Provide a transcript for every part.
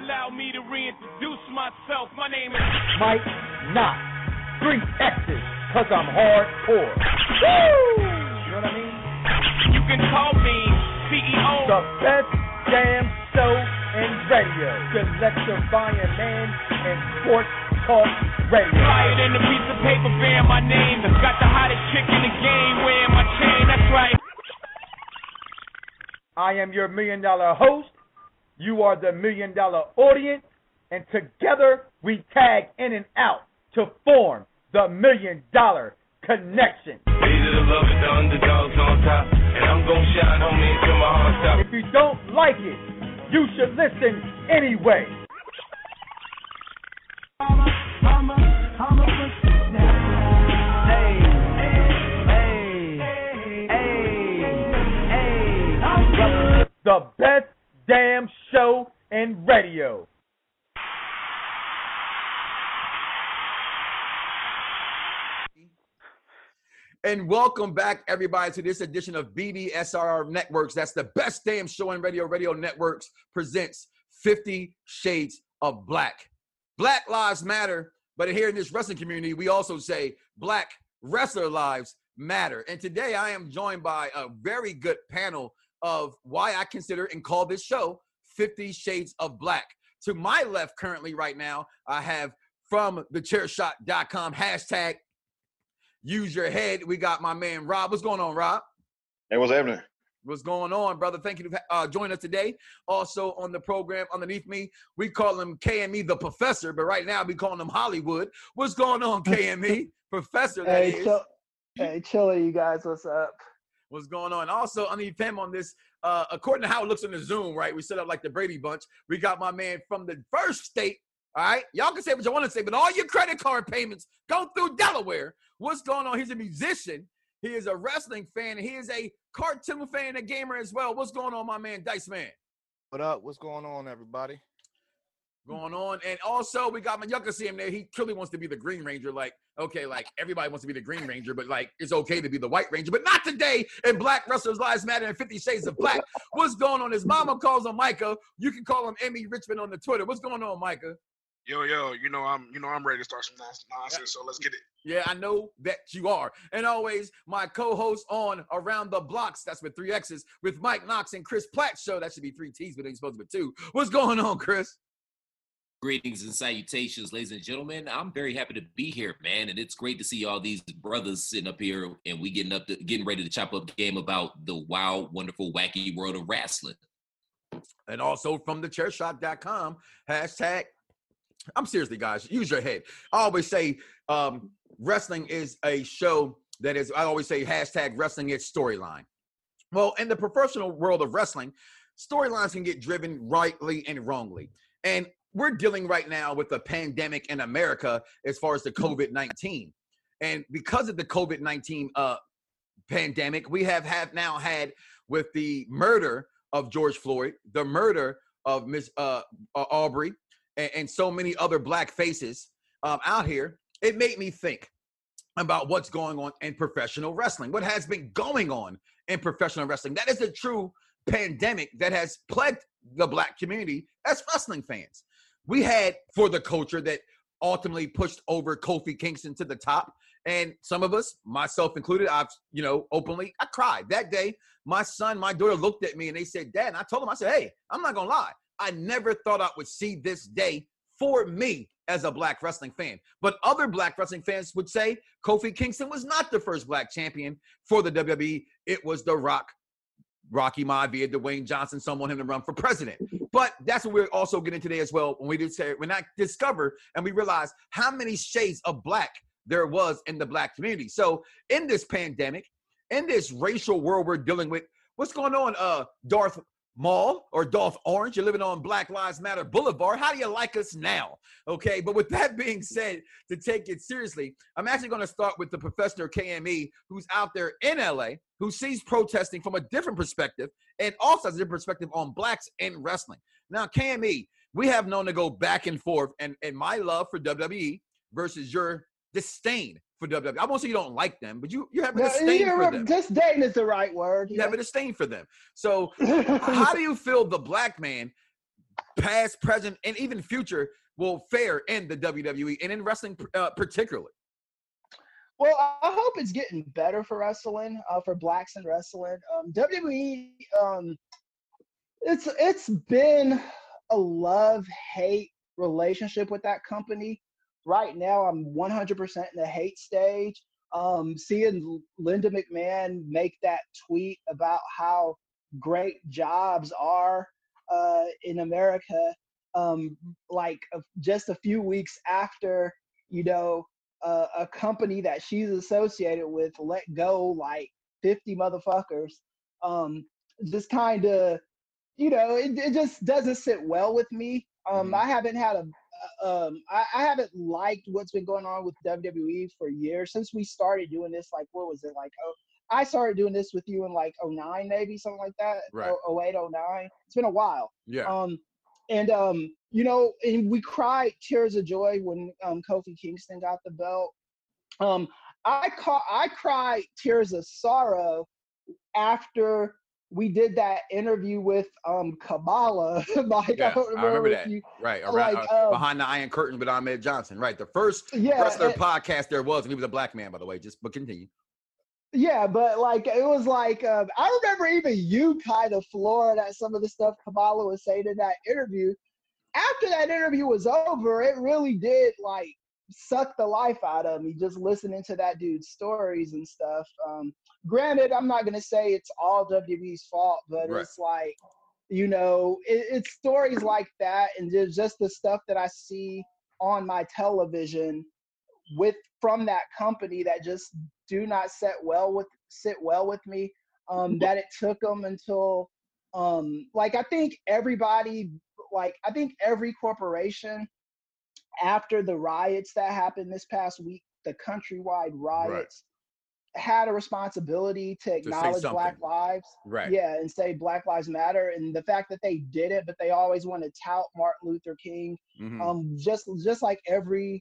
allow me to reintroduce myself. My name is Mike Knox. 3 X's, cause I'm hardcore. Woo! You know what I mean? You can call me CEO. The best damn show in radio. Electrifying man and sports talk radio. Higher than a piece of paper bearing my name. Got the hottest chick in the game wearing my chain. That's right. I am your $1 million host. You are the $1 million audience. And together we tag in and out to form the $1 Million Connection. The underdogs on top, and I'm gonna shine, homie, until my heart stops. If you don't like it, you should listen anyway. The best damn show in radio. And welcome back, everybody, to this edition of BDSR Networks. That's the best damn show in radio. Radio Networks presents 50 Shades of Black. Black lives matter, but here in this wrestling community, we also say Black wrestler lives matter. And today I am joined by a very good panel of why I consider and call this show 50 Shades of Black. To my left currently right now, I have from thechairshot.com, hashtag use your head. We got my man, Rob. What's going on, Rob? Hey, what's happening? What's going on, brother? Thank you for joining us today. Also on the program underneath me, we call him KME the Professor, but right now we calling him Hollywood. What's going on, KME? Professor, that is. Hey, chilly, you guys. What's up? What's going on? Also underneath him on this, according to how it looks on the Zoom, right? We set up like the Brady Bunch. We got my man from the first state. All right, y'all can say what you want to say, but all your credit card payments go through Delaware. What's going on? He's a musician. He is a wrestling fan. And he is a cartoon fan and a gamer as well. What's going on, my man, Dice Man? What up? What's going on, everybody? Going on. And also, we got my y'all can see him there. He truly wants to be the Green Ranger. Like, okay, like everybody wants to be the Green Ranger, but like it's okay to be the White Ranger, but not today. And Black Wrestlers Lives Matter and 50 Shades of Black. What's going on? His mama calls him Micah. You can call him Emmy Richmond on the Twitter. What's going on, Micah? Yo, I'm ready to start some nonsense, so let's get it. Yeah, I know that you are. And always, my co-host on Around the Blocks, that's with 3 X's, with Mike Knox and Chris Platt show. That should be 3 T's, but it's supposed to be 2. What's going on, Chris? Greetings and salutations, ladies and gentlemen. I'm very happy to be here, man, and it's great to see all these brothers sitting up here and we getting ready to chop up the game about the wild, wonderful, wacky world of wrestling. And also from thechairshot.com, hashtag I'm seriously, guys, use your head. I always say wrestling is a show that is, I always say hashtag wrestling is storyline. Well, in the professional world of wrestling, storylines can get driven rightly and wrongly. And we're dealing right now with a pandemic in America as far as the COVID-19. And because of the COVID-19 pandemic, we have now had with the murder of George Floyd, the murder of Miss Aubrey, and so many other Black faces out here, it made me think about what's going on in professional wrestling, what has been going on in professional wrestling. That is a true pandemic that has plagued the Black community as wrestling fans. We had For the Culture that ultimately pushed over Kofi Kingston to the top. And some of us, myself included, openly, I cried. That day, my daughter looked at me and they said, Dad, and I told them, I said, hey, I'm not going to lie. I never thought I would see this day for me as a Black wrestling fan. But other Black wrestling fans would say Kofi Kingston was not the first Black champion for the WWE. It was The Rock, Rocky Maivia, Dwayne Johnson. Some want him to run for president. But that's what we're also getting today as well. When I discover and we realize how many shades of Black there was in the Black community. So in this pandemic, in this racial world we're dealing with, what's going on, Darth Maul or Dolph Orange? You're living on Black Lives Matter Boulevard. How do you like us now? Okay, but with that being said, to take it seriously, I'm actually going to start with the Professor KME, who's out there in LA, who sees protesting from a different perspective and also has a different perspective on Blacks in wrestling. Now, KME, we have known to go back and forth, and my love for WWE versus your disdain for WWE. I won't say you don't like them, but you have a disdain for them. Disdain is the right word. You have a disdain for them. So how do you feel the Black man past, present, and even future will fare in the WWE and in wrestling particularly? Well, I hope it's getting better for wrestling, for blacks in wrestling. WWE, it's been a love-hate relationship with that company. Right now, I'm 100% in the hate stage. Seeing Linda McMahon make that tweet about how great jobs are in America, just a few weeks after, a company that she's associated with let go like 50 motherfuckers. Just kind of, it just doesn't sit well with me. I haven't had I haven't liked what's been going on with WWE for years since we started doing this. Like, what was it? Like, I started doing this with you in like 09, maybe something like that. Right. 08, 09. It's been a while. Yeah. And we cried tears of joy when Kofi Kingston got the belt. I cried tears of sorrow after we did that interview with Kamala. Like, Yeah, I remember that. Right, around, behind the Iron Curtain with Ahmed Johnson. Right, the first wrestler podcast there was, and he was a black man, by the way. But continue. Yeah, but like it was like I remember even you kind of floored at some of the stuff Kamala was saying in that interview. After that interview was over, it really did like suck the life out of me just listening to that dude's stories and stuff. Granted, I'm not gonna say it's all WWE's fault, but It's like, it's stories like that, and there's just the stuff that I see on my television from that company that just do not sit well with me. That it took them until I think every corporation after the riots that happened this past week, the countrywide riots, had a responsibility to acknowledge Black lives. Right. Yeah, and say Black Lives Matter. And the fact that they did it, but they always want to tout Martin Luther King. Just like every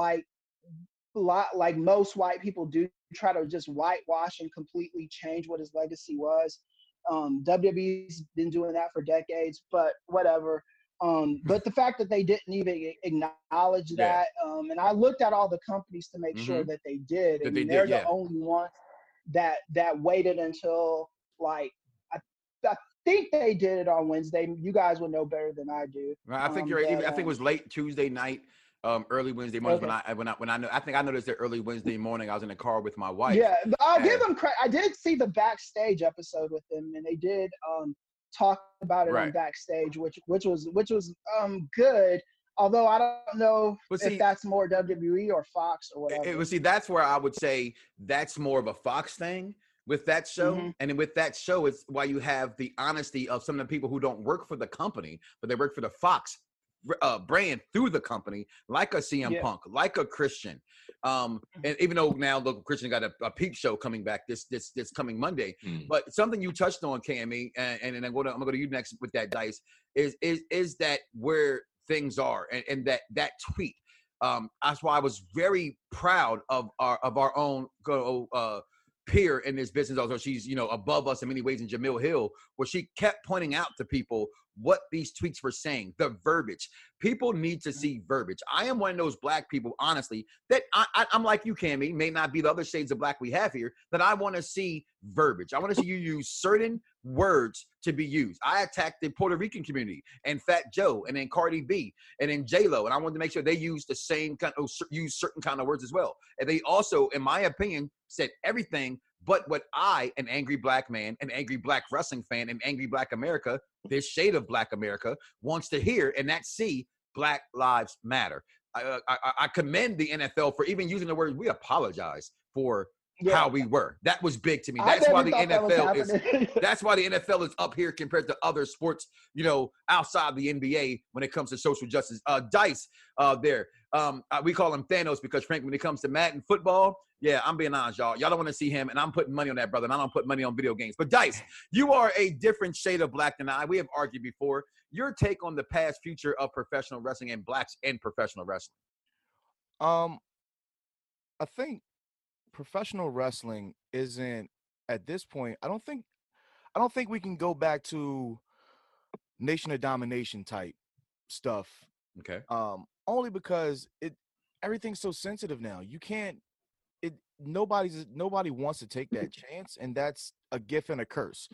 most white people do try to just whitewash and completely change what his legacy was. WWE's been doing that for decades, but whatever. But the fact that they didn't even acknowledge that, and I looked at all the companies to make sure that they did, and they're the only ones that waited until I think they did it on Wednesday. You guys would know better than I do. I think you're. I think it was late Tuesday night, early Wednesday morning. Okay. When I know, I think I noticed that early Wednesday morning. I was in the car with my wife. Yeah, I'll give them credit. I did see the backstage episode with them, and they did talk about it on backstage, which was good. Although I don't know if that's more WWE or Fox or whatever. That's where I would say that's more of a Fox thing with that show. And with that show, it's why you have the honesty of some of the people who don't work for the company, but they work for the Fox brand through the company, like a CM Punk, like a Christian. And even though now, look, Christian got a peep show coming back this coming Monday. But something you touched on, KME, and I'm going to go to you next with that, Dice, is that where things are, and that tweet. That's why I was very proud of our own peer in this business. Also, she's above us in many ways in Jamil Hill, where she kept pointing out to people what these tweets were saying, the verbiage. People need to see verbiage. I am one of those black people, honestly, that I'm like you, Cammy, may not be the other shades of black we have here, that I want to see verbiage. I want to see you use certain words to be used. I attacked the Puerto Rican community and Fat Joe and then Cardi B and then J-Lo, and I wanted to make sure they use the same use certain kind of words as well. And they also, in my opinion, said everything but what I, an angry black man, an angry black wrestling fan, an angry black America, this shade of black America, wants to hear, and that's see Black Lives Matter. I commend the NFL for even using the word, we apologize for how we were. That was big to me. That's why the NFL that's why the NFL is up here compared to other sports, outside the NBA when it comes to social justice. Dice there. We call him Thanos because, frankly, when it comes to Madden football, I'm being honest, y'all. Y'all don't want to see him, and I'm putting money on that, brother, and I don't put money on video games. But, Dice, you are a different shade of black than I. We have argued before. Your take on the past future of professional wrestling and blacks in professional wrestling? I think professional wrestling isn't, at this point, I don't think we can go back to Nation of Domination type stuff. Okay. Only because everything's so sensitive now. You can't. Nobody wants to take that chance, and that's a gift and a curse.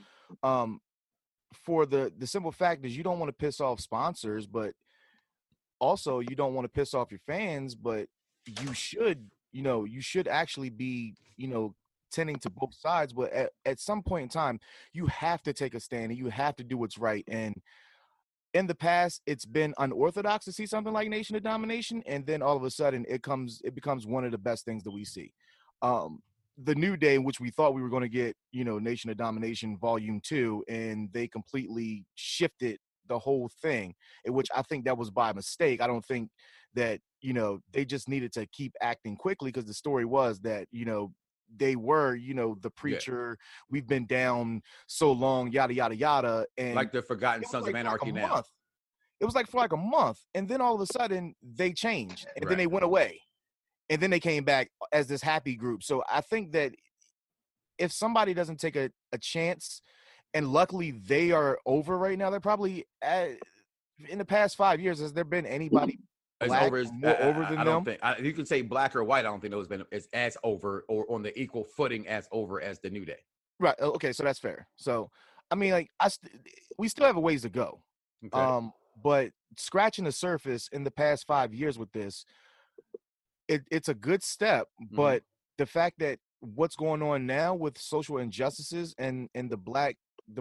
For the simple fact is you don't want to piss off sponsors, but also you don't want to piss off your fans, but you should actually be, tending to both sides. But at some point in time, you have to take a stand and you have to do what's right. And in the past, it's been unorthodox to see something like Nation of Domination, and then all of a sudden it becomes one of the best things that we see. The New Day, which we thought we were going to get, Nation of Domination Volume 2, and they completely shifted the whole thing, in which I think that was by mistake. I don't think that, they just needed to keep acting quickly, because the story was that, they were, the preacher, we've been down so long, yada, yada, yada. And like the Forgotten Sons of Anarchy now. It was like for like a month. And then all of a sudden they changed, and then they went away. And then they came back as this happy group. So I think that if somebody doesn't take a chance, and luckily they are over right now, they're probably in the past 5 years, has there been anybody black more over than them? You can say black or white. I don't think those been as over or on the equal footing as over as the New Day. Right. Okay. So that's fair. So, I mean, like we still have a ways to go. Okay. But scratching the surface in the past 5 years with this, it's a good step, but the fact that what's going on now with social injustices and the black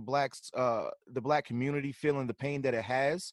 community feeling the pain that it has,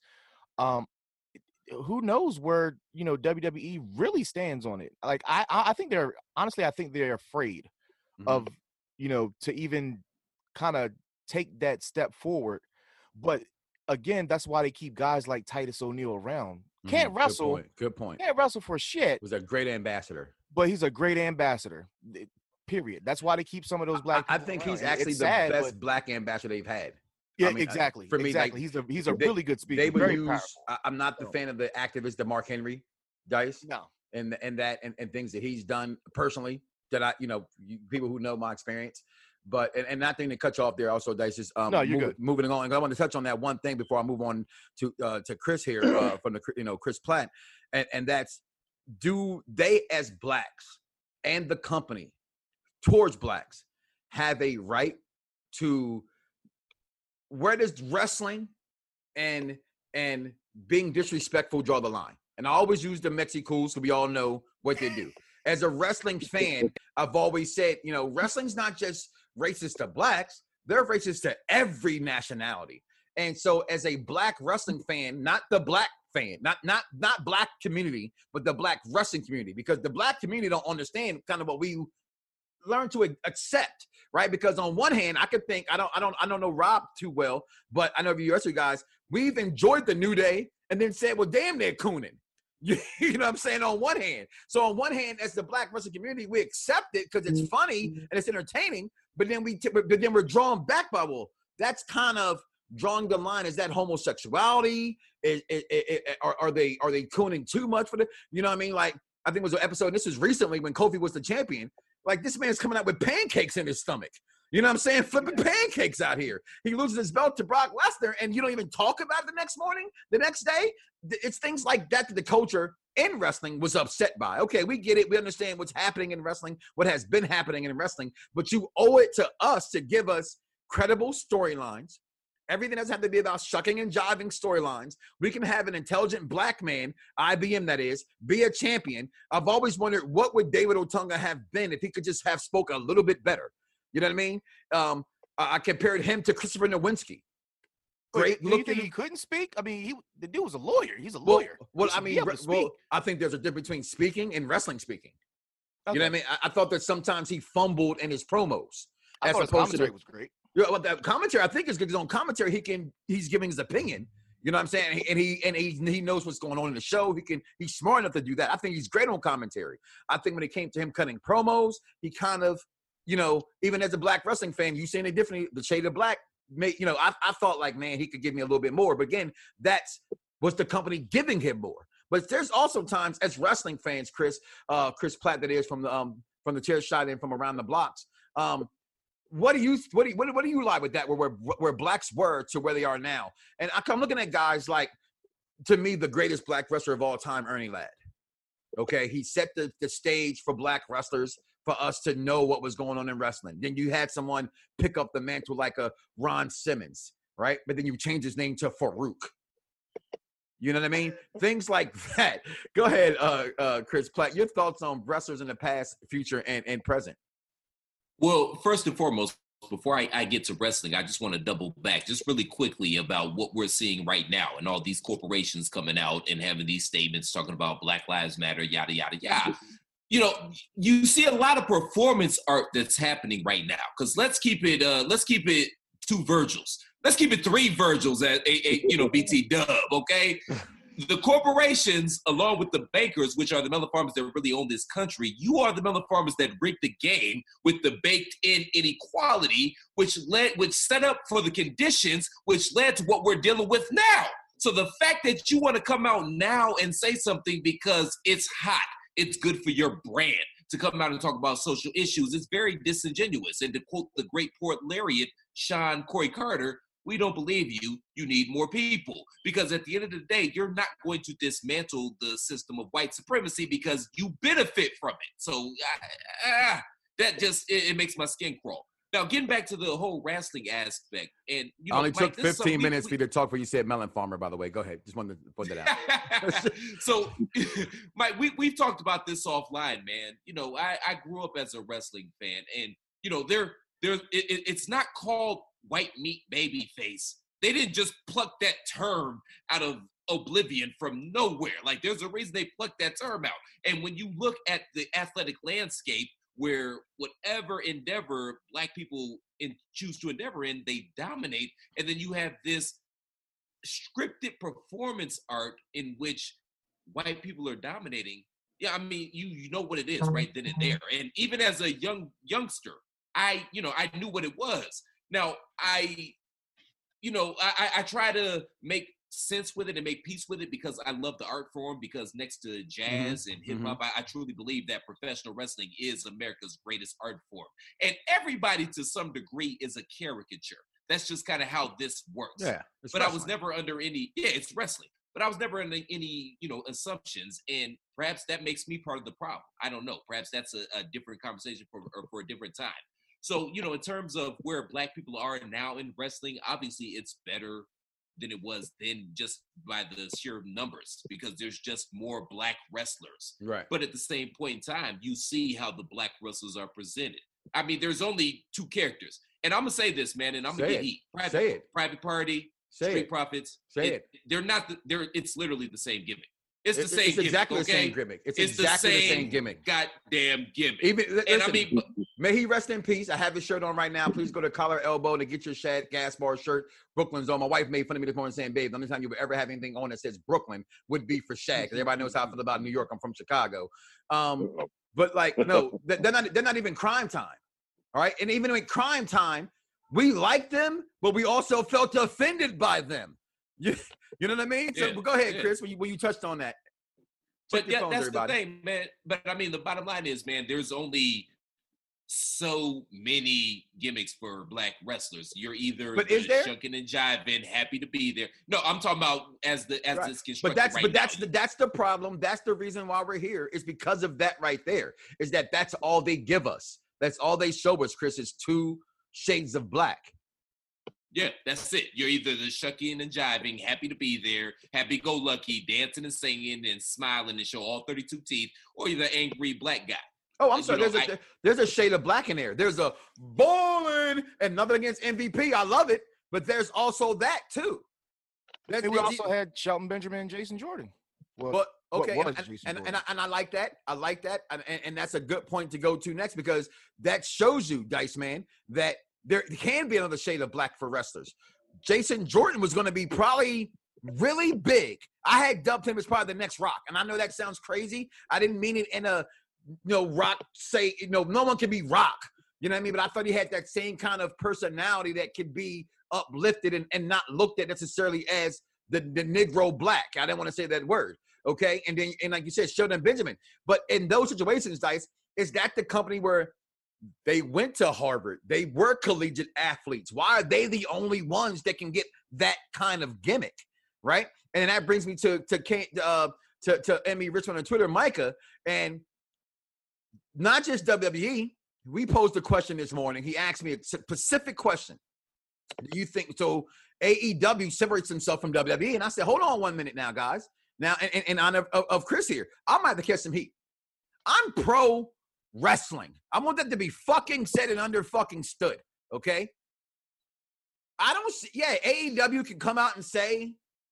who knows where WWE really stands on it. Like I think they're afraid of to even kind of take that step forward. But again, that's why they keep guys like Titus O'Neil around. Can't wrestle. Good point. Can't wrestle for shit. Was a great ambassador. But he's a great ambassador. Period. That's why they keep some of those black. I think he's actually the best black ambassador they've had. Yeah, exactly. For me, exactly. Like, he's a really good speaker. They would very use. Powerful. I'm not the fan of the activist, the Mark Henry Dice. No. And things that he's done personally that people who know my experience. But and not thing to cut you off there also, Dice, is no, you're good. Moving on. And I want to touch on that one thing before I move on to Chris here from the Chris Platt, and that's, do they as blacks and the company towards blacks have a right to, where does wrestling and being disrespectful draw the line? And I always use the Mexicools so we all know what they do. As a wrestling fan, I've always said, wrestling's not just racist to blacks, they're racist to every nationality. And so as a black wrestling fan, not the black fan, not black community, but the black wrestling community, because the black community don't understand kind of what we learn to accept, right? Because on one hand, I could think, I don't know Rob too well, but I know you wrestling guys, we've enjoyed the New Day and then said, well, damn, they're cooning. You know what I'm saying? On one hand. So on one hand, as the black wrestling community, we accept it because it's funny and it's entertaining, but then we're drawn back by, well, that's kind of drawing the line. Is that homosexuality? Are they cooning too much for the, you know what I mean? Like, I think it was an episode, this was recently when Kofi was the champion. Like, this man's coming out with pancakes in his stomach. You know what I'm saying? Flipping pancakes out here. He loses his belt to Brock Lesnar, and you don't even talk about it the next morning, the next day. It's things like that the culture in wrestling was upset by. Okay, we get it. We understand what's happening in wrestling, what has been happening in wrestling, but you owe it to us to give us credible storylines. Everything doesn't have to be about shucking and jiving storylines. We can have an intelligent black man, IBM that is, be a champion. I've always wondered, what would David Otunga have been if he could just have spoke a little bit better? You know what I mean? I compared him to Christopher Nowinski. Great looking. You think he couldn't speak? I mean, the dude was a lawyer. He's a lawyer. Well, I mean, I think there's a difference between speaking and wrestling speaking. Okay. You know what I mean? I thought that sometimes he fumbled in his promos. I thought his commentary was great. Yeah, well, that commentary I think is good. His own commentary, he's giving his opinion. You know what I'm saying? And he knows what's going on in the show. He's smart enough to do that. I think he's great on commentary. I think when it came to him cutting promos, he kind of, even as a black wrestling fan, you saying it differently. The shade of black, I thought like, man, he could give me a little bit more. But again, was the company giving him more. But there's also times as wrestling fans, Chris Platt, that is from the Chair Shot and from around the blocks. What do you like with that? Where blacks were to where they are now, and I'm looking at guys like to me, the greatest black wrestler of all time, Ernie Ladd. Okay, he set the stage for black wrestlers for us to know what was going on in wrestling. Then you had someone pick up the mantle like a Ron Simmons, right? But then you change his name to Farouk. You know what I mean? Things like that. Go ahead, Chris Platt. Your thoughts on wrestlers in the past, future, and present. Well, first and foremost, before I get to wrestling, I just want to double back just really quickly about what we're seeing right now and all these corporations coming out and having these statements talking about Black Lives Matter, yada, yada, yada. You know, you see a lot of performance art that's happening right now. Because let's keep it 2 Virgils. Let's keep it 3 Virgils at BT Dub, okay? The corporations, along with the bankers, which are the melon farmers that really own this country, you are the melon farmers that rigged the game with the baked-in inequality, which set up for the conditions which led to what we're dealing with now. So the fact that you want to come out now and say something because it's hot, it's good for your brand, to come out and talk about social issues, is very disingenuous. And to quote the great poet laureate, Sean Corey Carter, we don't believe you, you need more people. Because at the end of the day, you're not going to dismantle the system of white supremacy because you benefit from it. So that just, it makes my skin crawl. Now, getting back to the whole wrestling aspect, and you know, only Mike, took 15 minutes for you to talk when you said melon farmer, by the way. Go ahead. Just wanted to put that out. So, Mike, we've talked about this offline, man. You know, I grew up as a wrestling fan, and, you know, it's not called white meat baby face. They didn't just pluck that term out of oblivion from nowhere. Like, there's a reason they plucked that term out. And when you look at the athletic landscape, where whatever endeavor black people choose to endeavor in, they dominate. And then you have this scripted performance art in which white people are dominating. Yeah, I mean, you know what it is right then and there. And even as a youngster, I knew what it was. Now, I try to make sense with it and make peace with it because I love the art form, because next to jazz and hip hop, I truly believe that professional wrestling is America's greatest art form. And everybody to some degree is a caricature. That's just kind of how this works. Yeah. But wrestling. I was never under any, it's wrestling. But I was never under any, assumptions. And perhaps that makes me part of the problem. I don't know. Perhaps that's a different conversation for a different time. So, in terms of where black people are now in wrestling, obviously it's better than it was then, just by the sheer numbers, because there's just more black wrestlers. Right. But at the same point in time, you see how the black wrestlers are presented. I mean, there's only 2 characters. And I'm going to say this, man, and I'm going to get heat. Private Party, Street Profits. It's literally the same gimmick. It's the same gimmick, exactly the same gimmick. It's exactly the same gimmick. Goddamn gimmick. Listen, may he rest in peace. I have his shirt on right now. Please go to Collar Elbow to get your Shad Gas Bar shirt. Brooklyn's on. My wife made fun of me this morning saying, babe, the only time you would ever have anything on that says Brooklyn would be for Shad, because everybody knows how I feel about New York. I'm from Chicago. But no, they're not even Crime Time. All right? And even in Crime Time, we liked them, but we also felt offended by them. You know what I mean? So go ahead, Chris, when you touched on that. But that's everybody. The thing, man. But I mean, the bottom line is, man, there's only so many gimmicks for black wrestlers. You're either shucking and jiving, happy to be there. No, I'm talking about as this constructed. That's the problem. That's the reason why we're here. Is because of that right there. Is that's all they give us. That's all they show us, Chris, is 2 shades of black. Yeah, that's it. You're either the shucking and jiving, happy to be there, happy-go-lucky, dancing and singing and smiling and show all 32 teeth, or you're the angry black guy. Oh, I'm sorry. There's a shade of black in there. There's a bowling and nothing against MVP. I love it, but there's also that too. We also had Shelton Benjamin and Jason Jordan. But okay, and I like that. I like that, and that's a good point to go to next, because that shows you, Dice Man, that there can be another shade of black for wrestlers. Jason Jordan was going to be probably really big. I had dubbed him as probably the next Rock, and I know that sounds crazy. I didn't mean it in a Rock say no one can be Rock. You know what I mean? But I thought he had that same kind of personality that could be uplifted and not looked at necessarily as the Negro black. I didn't want to say that word. Okay, and like you said, Sheldon Benjamin. But in those situations, Dice, is that the company where they went to Harvard? They were collegiate athletes. Why are they the only ones that can get that kind of gimmick, right? And that brings me to Emmy Richmond on Twitter, Micah, and not just WWE. We posed a question this morning. He asked me a specific question. Do you think so? AEW separates himself from WWE, and I said, hold on 1 minute now, guys. Now, in honor of Chris here, I might have to catch some heat. I'm pro wrestling. I want that to be fucking said and under fucking stood. Okay. I don't see. Yeah, AEW can come out and say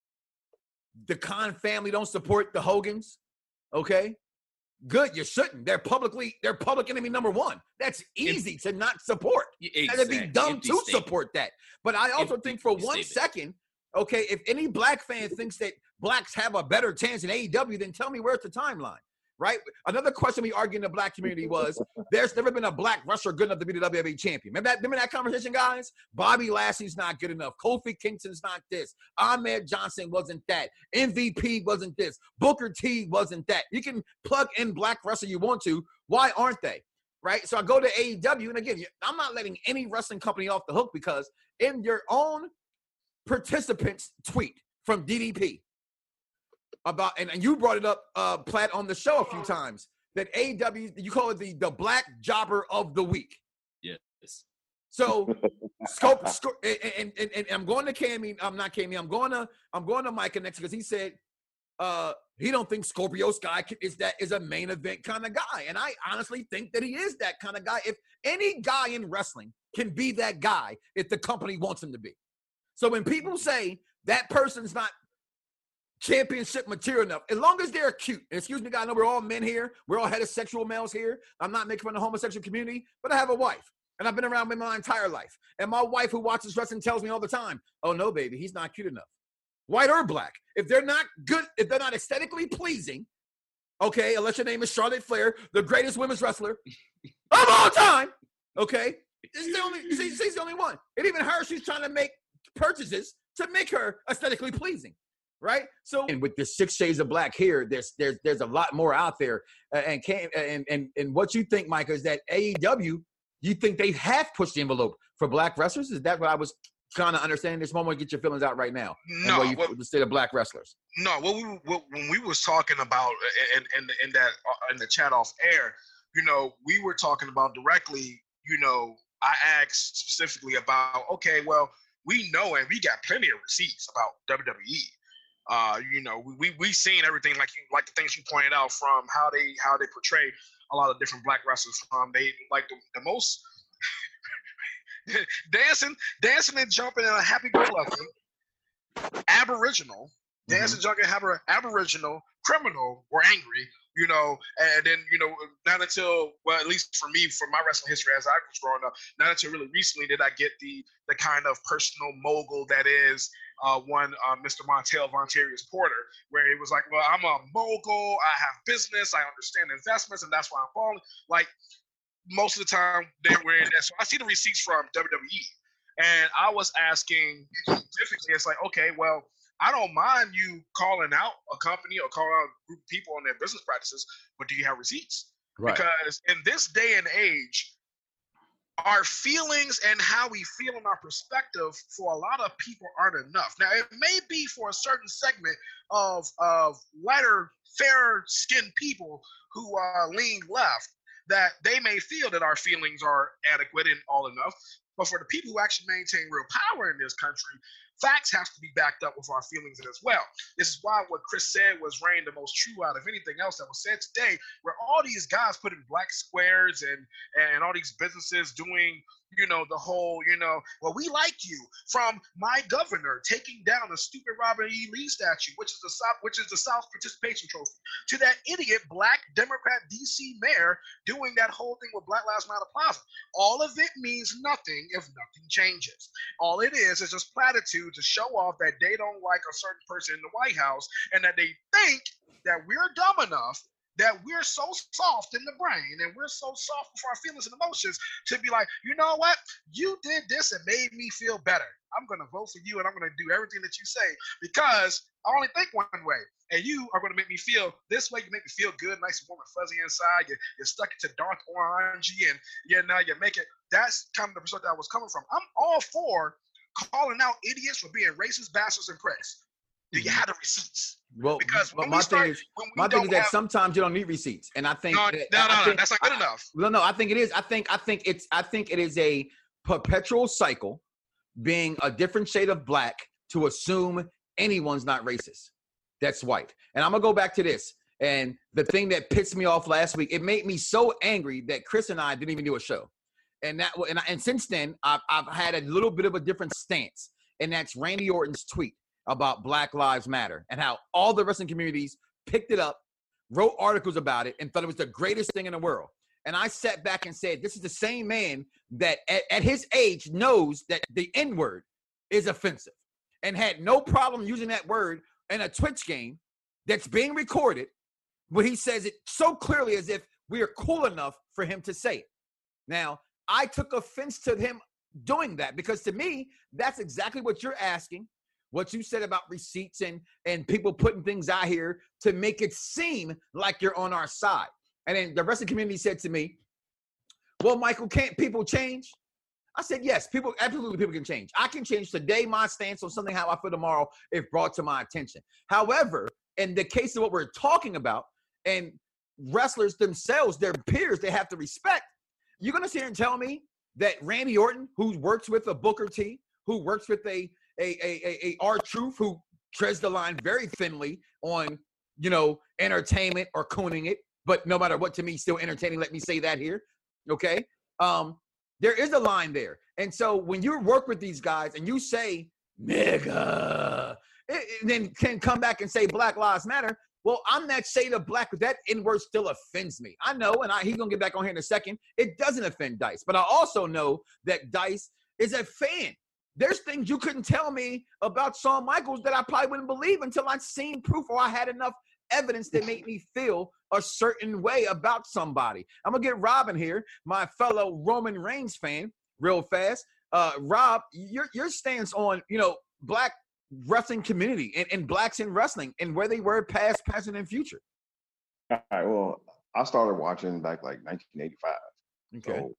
the Khan family don't support the Hogans. Okay. Good, you shouldn't. They're public enemy number one. That's easy to not support. That'd be dumb to support that. But I also think for 1 second, okay, if any black fan thinks that blacks have a better chance in AEW, then tell me where's the timeline, right? Another question we argued in the black community was, there's never been a black wrestler good enough to be the WWE champion. Remember that conversation, guys? Bobby Lashley's not good enough. Kofi Kingston's not this. Ahmed Johnson wasn't that. MVP wasn't this. Booker T wasn't that. You can plug in black wrestler you want to. Why aren't they? Right? So I go to AEW, and again, I'm not letting any wrestling company off the hook, because in your own participants tweet from DDP about, and you brought it up, Platt, on the show a few times, that AEW, you call it the black jobber of the week. Yes. So and I'm going to Cammy. I'm not Cammy. I'm going to Micah next, because he said he don't think Scorpio Sky is a main event kind of guy, and I honestly think that he is that kind of guy. If any guy in wrestling can be that guy, if the company wants him to be. So when people say that person's not championship material enough, as long as they're cute, and excuse me, guys, I know we're all men here, we're all heterosexual males here. I'm not making fun of the homosexual community, but I have a wife, and I've been around women my entire life. And my wife, who watches wrestling, tells me all the time, oh no, baby, he's not cute enough. White or black. If they're not good, if they're not aesthetically pleasing, okay, unless your name is Charlotte Flair, the greatest women's wrestler of all time, okay, she's the only one. And even her, she's trying to make purchases to make her aesthetically pleasing, right? So, and with the 6 shades of black here, there's a lot more out there. And what you think, Micah, is that AEW, you think they have pushed the envelope for black wrestlers? Is that what I was trying to understand in this moment? Get your feelings out right now. No, the state of black wrestlers. No, when we was talking about in the chat off air, we were talking about directly. I asked specifically about, okay, well, we know and we got plenty of receipts about WWE. We seen everything like the things you pointed out, from how they portray a lot of different black wrestlers. They like the most dancing and jumping in a happy-go-lucky Aboriginal, dancing, jumping, Aboriginal criminal or angry. And then, not until, well, at least for me, for my wrestling history as I was growing up, not until really recently did I get the kind of personal mogul that is Mr. Montel Vontarius Porter, where it was like, well, I'm a mogul, I have business, I understand investments, and that's why I'm falling. Like, most of the time, they were in that. So I see the receipts from WWE, and I was asking specifically, it's like, okay, well, I don't mind you calling out a company or calling out a group of people on their business practices, but do you have receipts? Right. Because in this day and age, our feelings and how we feel in our perspective for a lot of people aren't enough. Now, it may be for a certain segment of lighter, fair-skinned people who lean left, that they may feel that our feelings are adequate and all enough. But for the people who actually maintain real power in this country, facts have to be backed up with our feelings as well. This is why what Chris said was reigned the most true out of anything else that was said today, where all these guys put in black squares and all these businesses doing, the whole, well, we like you, from my governor taking down a stupid Robert E. Lee statue, which is the South Participation Trophy, to that idiot black Democrat DC mayor doing that whole thing with Black Lives Matter Plaza. All of it means nothing if nothing changes. All it is just platitude to show off that they don't like a certain person in the White House, and that they think that we're dumb enough, that we're so soft in the brain and we're so soft with our feelings and emotions to be like, you know what? You did this and made me feel better. I'm going to vote for you, and I'm going to do everything that you say because I only think one way. And you are going to make me feel this way. You make me feel good, nice and warm and fuzzy inside. You're stuck into dark orangey, and you make it. That's kind of the perspective I was coming from. I'm all for calling out idiots for being racist bastards and pricks. Do you have the receipts? Well, Because but when my we thing start, is, when we my thing don't is that have, sometimes you don't need receipts, and I think no, that's not good enough. No, I think it is. I think it is a perpetual cycle, being a different shade of black to assume anyone's not racist that's white. And I'm gonna go back to this. And the thing that pissed me off last week, it made me so angry that Chris and I didn't even do a show. And since then, I've had a little bit of a different stance, and that's Randy Orton's tweet about Black Lives Matter and how all the wrestling communities picked it up, wrote articles about it, and thought it was the greatest thing in the world. And I sat back and said, this is the same man that at his age knows that the N-word is offensive and had no problem using that word in a Twitch game that's being recorded, where he says it so clearly as if we are cool enough for him to say it. Now, I took offense to him doing that, because to me, that's exactly what you're asking, what you said about receipts and people putting things out here to make it seem like you're on our side. And then the wrestling community said to me, well, Michael, can't people change? I said, yes, absolutely people can change. I can change today my stance on something how I feel tomorrow if brought to my attention. However, in the case of what we're talking about, and wrestlers themselves, their peers, they have to respect, you're going to sit here and tell me that Randy Orton, who works with a Booker T, who works with a R-Truth, who treads the line very thinly on, entertainment or cooning it, but no matter what, to me, still entertaining. Let me say that here, okay? There is a line there. And so when you work with these guys and you say, nigga, and then can come back and say Black Lives Matter, well, I'm that shade of black, but that N-word still offends me. I know, and he's going to get back on here in a second, it doesn't offend Dice. But I also know that Dice is a fan. There's things you couldn't tell me about Shawn Michaels that I probably wouldn't believe until I'd seen proof or I had enough evidence that made me feel a certain way about somebody. I'm going to get Robin here, my fellow Roman Reigns fan, real fast. Rob, your stance on, black wrestling community and blacks in wrestling and where they were past, present, and future. All right, well, I started watching back like 1985. Okay. So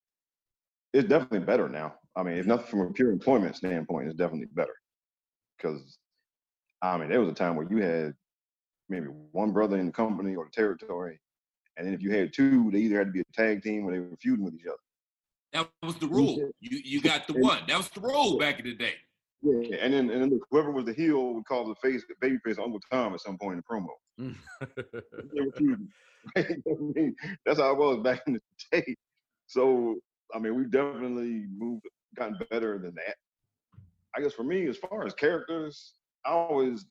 it's definitely better now. I mean, if nothing from a pure employment standpoint, it's definitely better. Because, there was a time where you had maybe one brother in the company or the territory, and then if you had two, they either had to be a tag team or they were feuding with each other. That was the rule. You got the one. That was the rule back in the day. Yeah, and then whoever was the heel would call the baby face Uncle Tom at some point in the promo. They were feuding. That's how it was back in the day. So, we've definitely gotten better than that. I guess for me, as far as characters, I always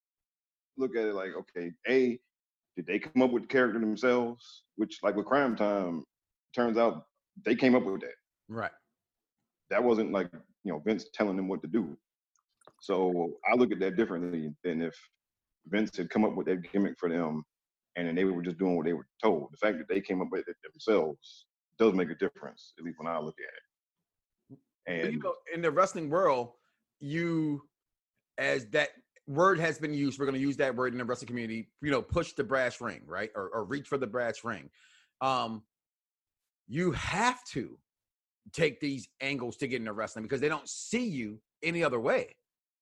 look at it like, okay, did they come up with the character themselves? Which, like with Crime Time, turns out they came up with that. Right. That wasn't like, Vince telling them what to do. So I look at that differently than if Vince had come up with that gimmick for them and then they were just doing what they were told. The fact that they came up with it themselves does make a difference, at least when I look at it. And in the wrestling world, as that word has been used, we're going to use that word in the wrestling community, push the brass ring, right? Or reach for the brass ring. You have to take these angles to get into wrestling because they don't see you any other way.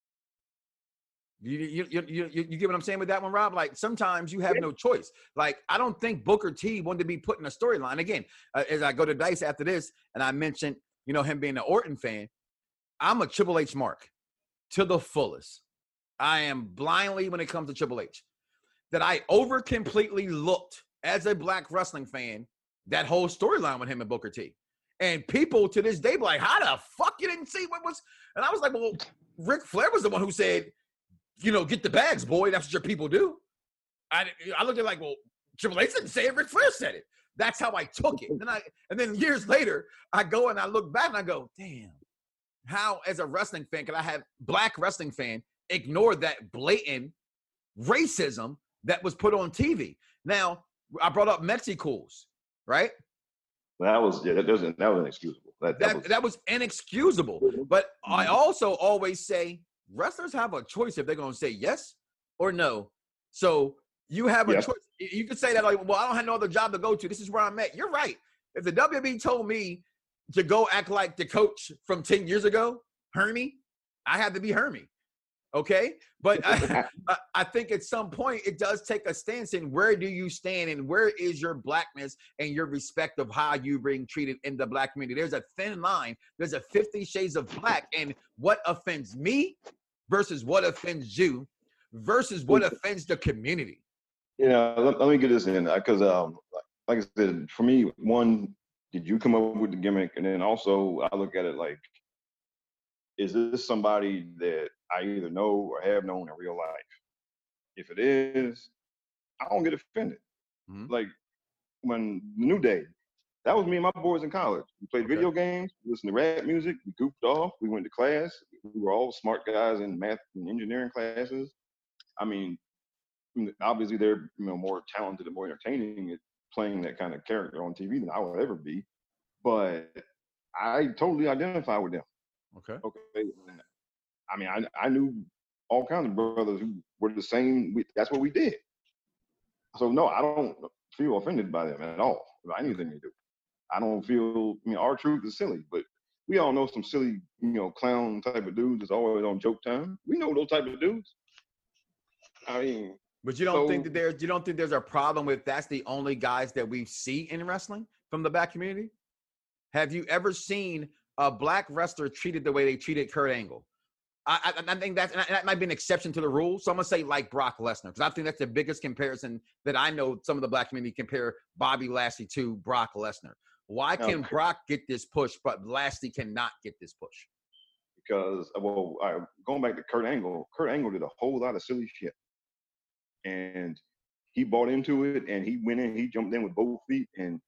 You get what I'm saying with that one, Rob? Like, sometimes you have no choice. Like, I don't think Booker T wanted to be put in a storyline. Again, as I go to Dice after this, and I mentioned, him being an Orton fan, I'm a Triple H mark to the fullest. I am blindly when it comes to Triple H. That I completely looked as a black wrestling fan, that whole storyline with him and Booker T. And people to this day be like, how the fuck you didn't see what was? And I was like, well, Ric Flair was the one who said, get the bags, boy. That's what your people do. I looked at it like, well, Triple H didn't say it. Ric Flair said it. That's how I took it. And then years later, I go and I look back and I go, damn, how as a wrestling fan could I have black wrestling fan ignore that blatant racism that was put on TV? Now, I brought up Mexicools, right? That was inexcusable. That was inexcusable. But I also always say wrestlers have a choice if they're going to say yes or no. So you have a choice. You could say that like, well, I don't have no other job to go to. This is where I'm at. You're right. If the WWE told me to go act like the coach from 10 years ago, Hermie, I had to be Hermie. Okay, but I think at some point it does take a stance in where do you stand and where is your blackness and your respect of how you being treated in the black community. There's a thin line. There's a 50 shades of black, and what offends me versus what offends you versus what offends the community. Yeah, let me get this in because, like I said, for me, one, did you come up with the gimmick, and then also I look at it like, is this somebody that I either know or have known in real life? If it is, I don't get offended. Mhm. Like when the New Day, that was me and my boys in college. We played video games, we listened to rap music, we goofed off, we went to class. We were all smart guys in math and engineering classes. I mean, obviously they're more talented and more entertaining at playing that kind of character on TV than I would ever be. But I totally identify with them. Okay. I mean, I knew all kinds of brothers who were the same. That's what we did. So no, I don't feel offended by them at all, by anything they do. I don't feel, our truth is silly, but we all know some silly, clown type of dudes that's always on joke time. We know those type of dudes. I mean, but you don't think that there's a problem with that's the only guys that we see in wrestling from the black community? Have you ever seen a black wrestler treated the way they treated Kurt Angle? I think that might be an exception to the rule. So I'm going to say like Brock Lesnar, because I think that's the biggest comparison that I know some of the black community compare Bobby Lashley to Brock Lesnar. Why can Brock get this push, but Lashley cannot get this push? Because, going back to Kurt Angle did a whole lot of silly shit. And he bought into it, and he went in, he jumped in with both feet, and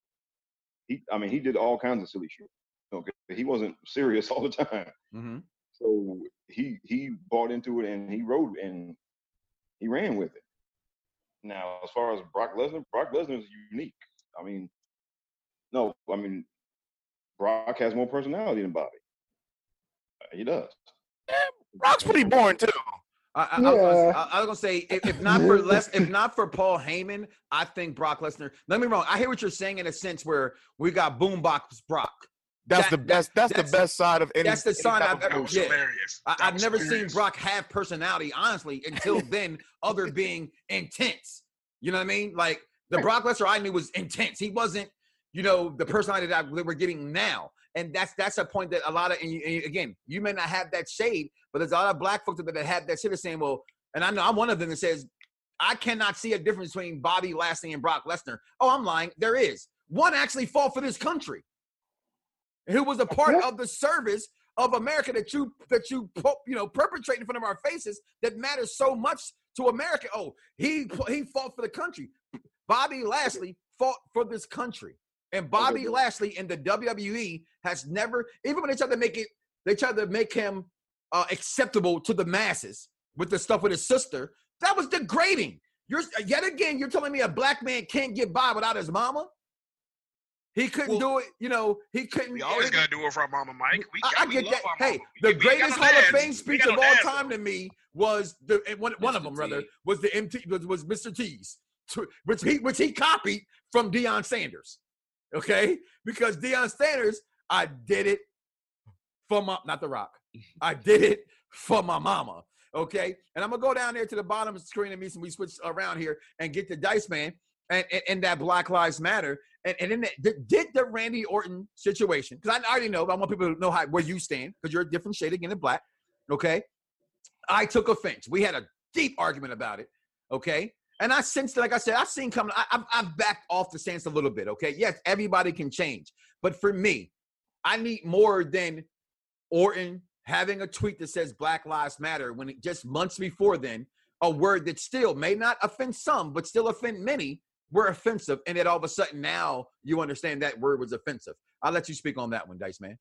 he did all kinds of silly shit. Okay, he wasn't serious all the time. Mm-hmm. So he bought into it, and he rode and he ran with it. Now, as far as Brock Lesnar is unique. Brock has more personality than Bobby. He does. Yeah, Brock's pretty boring too. I was gonna say if not for Paul Heyman, I think Brock Lesnar. Let me wrong. I hear what you're saying in a sense where we got Boombox Brock. That's the best side of any. That's the sign I've ever. Yeah. Hilarious. I've never seen Brock have personality, honestly, until then. Other being intense. You know what I mean? Like the Brock Lesnar I knew was intense. He wasn't, the personality that we're getting now. And that's a point that a lot of, and again, you may not have that shade, but there's a lot of black folks that have that shit of saying, well, and I know I'm one of them that says, I cannot see a difference between Bobby Lashley and Brock Lesnar. Oh, I'm lying. There is. One actually fought for this country. Who was a part of the service of America that you perpetrate in front of our faces that matters so much to America. Oh, he fought for the country. Bobby Lashley fought for this country. And Bobby Lashley in the WWE has never, even when they tried to make him acceptable to the masses with the stuff with his sister, that was degrading. You're telling me a black man can't get by without his mama? He couldn't do it, he couldn't. We always got to do it for our mama, Mike. I get that. Hey, the greatest Hall of Fame speech of all time to me was one of them, rather, was the was Mr. T's, which he copied from Deion Sanders. Okay? Because Deion Sanders, I did it for not The Rock. I did it for my mama. Okay? And I'm going to go down there to the bottom of the screen and we switch around here and get the Dice Man and that Black Lives Matter. And then did the Randy Orton situation, because I already know, but I want people to know where you stand, because you're a different shade again of black. Okay? I took offense. We had a deep argument about it. Okay? And I sensed, like I said, I've seen coming. I've backed off the stance a little bit. Okay, yes, everybody can change, but for me, I need more than Orton having a tweet that says Black Lives Matter when just months before then, a word that still may not offend some, but still offend many, were offensive, and then all of a sudden now you understand that word was offensive. I'll let you speak on that one, Dice Man.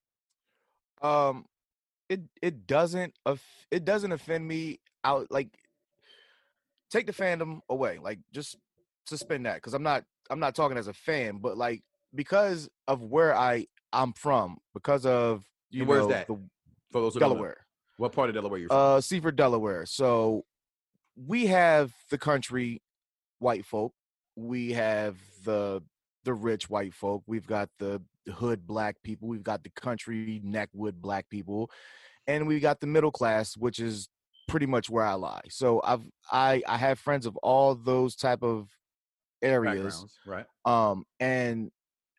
It doesn't offend me out like. Take the fandom away, like just suspend that, because I'm not talking as a fan, but like because of where I'm from, because of where's that? For those who Delaware. What part of Delaware you're from? Seaford, Delaware. So we have the country white folk, we have the rich white folk, we've got the hood black people, we've got the country neckwood black people, and we got the middle class, which is pretty much where I lie. So I have friends of all those type of areas, right? And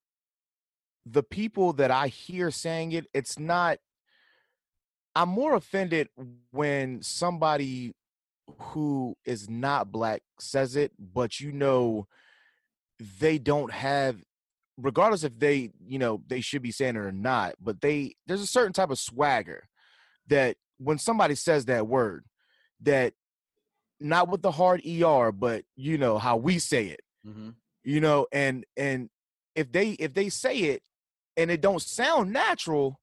the people that I hear saying it, it's not. I'm more offended when somebody who is not black says it, but they don't have, regardless if they they should be saying it or not, but there's a certain type of swagger that when somebody says that word, that not with the hard ER, but how we say it, and if they say it and it don't sound natural,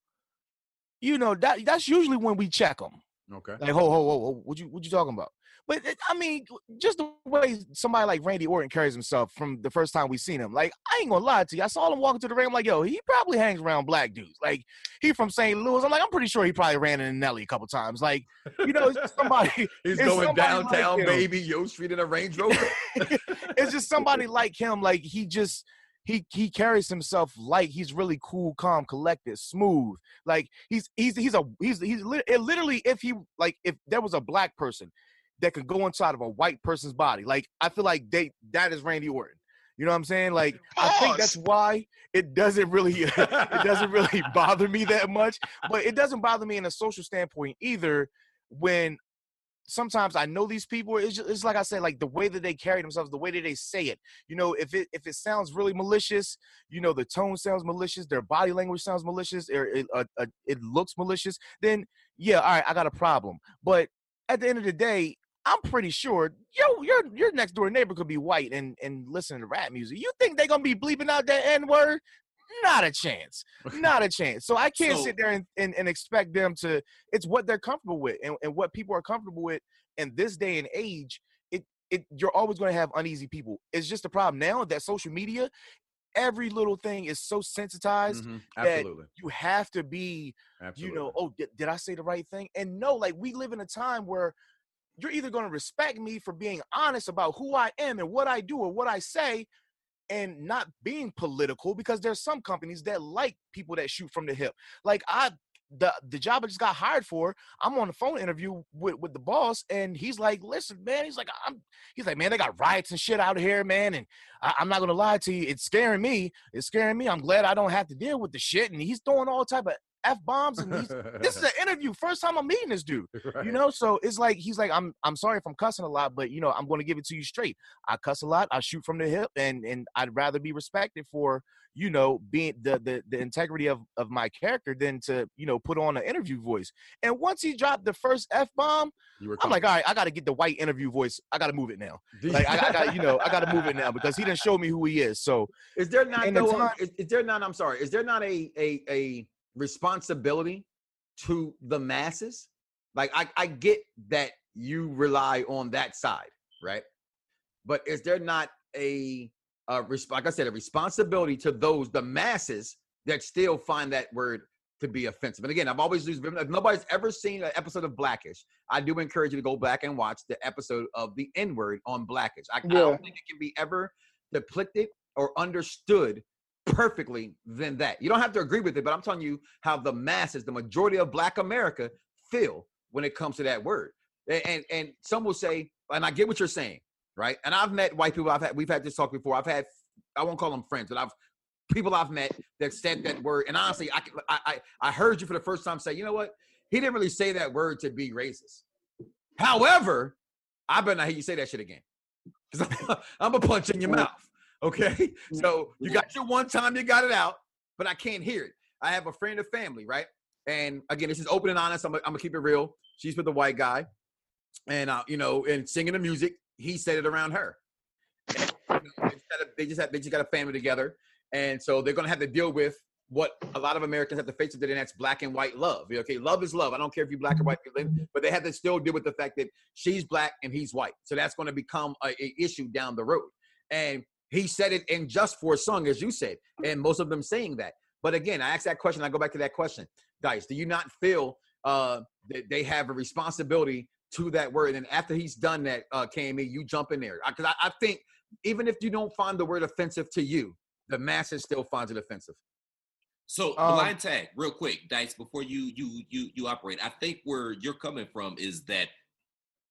that's usually when we check them. Okay. Like, ho, what you talking about? But I mean, just the way somebody like Randy Orton carries himself from the first time we seen him, like, I ain't gonna lie to you. I saw him walking to the ring. I'm like, yo, he probably hangs around black dudes. Like, he from St. Louis. I'm like, I'm pretty sure he probably ran in Nelly a couple times. Like, it's just somebody. He's going somebody downtown, like baby, Yo Street in a Range Rover. It's just somebody like him. Like, he carries himself like he's really cool, calm, collected, smooth. Like he's literally, if there was a black person that could go inside of a white person's body, like, I feel like that is Randy Orton. You know what I'm saying? Like, I think that's why it doesn't really bother me that much. But it doesn't bother me in a social standpoint either, when sometimes I know these people. It's like I said, like, the way that they carry themselves, the way that they say it. If it sounds really malicious, the tone sounds malicious, their body language sounds malicious, or it looks malicious, then yeah, all right, I got a problem. But at the end of the day, I'm pretty sure your next door neighbor could be white and listening to rap music. You think they're gonna be bleeping out that N-word? Not a chance. Not a chance. So I can't sit there and expect them to. It's what they're comfortable with, and what people are comfortable with in this day and age. You're always going to have uneasy people. It's just a problem now that social media, every little thing is so sensitized that you have to be, did I say the right thing? And no, like, we live in a time where you're either going to respect me for being honest about who I am and what I do or what I say, and not being political, because there's some companies that like people that shoot from the hip. Like, the job I just got hired for, I'm on the phone interview with the boss, and he's like, listen, man, he's like, man, they got riots and shit out here, man, and I'm not gonna lie to you, it's scaring me. I'm glad I don't have to deal with the shit. And he's throwing all type of F-bombs, and this is an interview, first time I'm meeting this dude. Right. So it's like, he's like, I'm sorry if I'm cussing a lot, but I'm going to give it to you straight. I cuss a lot, I shoot from the hip, and I'd rather be respected for being the integrity of my character than to put on an interview voice. And once he dropped the first F-bomb, I'm like, all right, I got to get the white interview voice. I got to move it now. Like, I got to move it now, because he didn't show me who he is. So is there not a responsibility to the masses? Like, I get that you rely on that side, right? But is there not like I said, a responsibility to the masses that still find that word to be offensive? And again, I've always used, if nobody's ever seen an episode of Blackish, I do encourage you to go back and watch the episode of the N-word on Blackish. I don't think it can be ever depicted or understood perfectly than that. You don't have to agree with it, but I'm telling you how the masses, the majority of Black America, feel when it comes to that word. And some will say, and I get what you're saying, right? And I've met white people. We've had this talk before. I won't call them friends, but people I've met that said that word. And honestly, I heard you for the first time say, you know what? He didn't really say that word to be racist. However, I better not hear you say that shit again, because I'm gonna punch in your mouth. Okay, so you got your one time, you got it out, but I can't hear it. I have a friend of family, right? And again, this is open and honest. I'm gonna keep it real. She's with a white guy, and and singing the music, he said it around her. And, they just got a family together, and so they're gonna have to deal with what a lot of Americans have to face today, and that's black and white love. Okay, love is love. I don't care if you're black or white, but they have to still deal with the fact that she's black and he's white. So that's going to become a issue down the road. And he said it in Just for a Song, as you said, and most of them saying that. But again, I asked that question. I go back to that question. Dice, do you not feel that they have a responsibility to that word? And after he's done that, KME, you jump in there. Because I think even if you don't find the word offensive to you, the masses still finds it offensive. So blind tag, real quick, Dice, before you operate. I think where you're coming from is that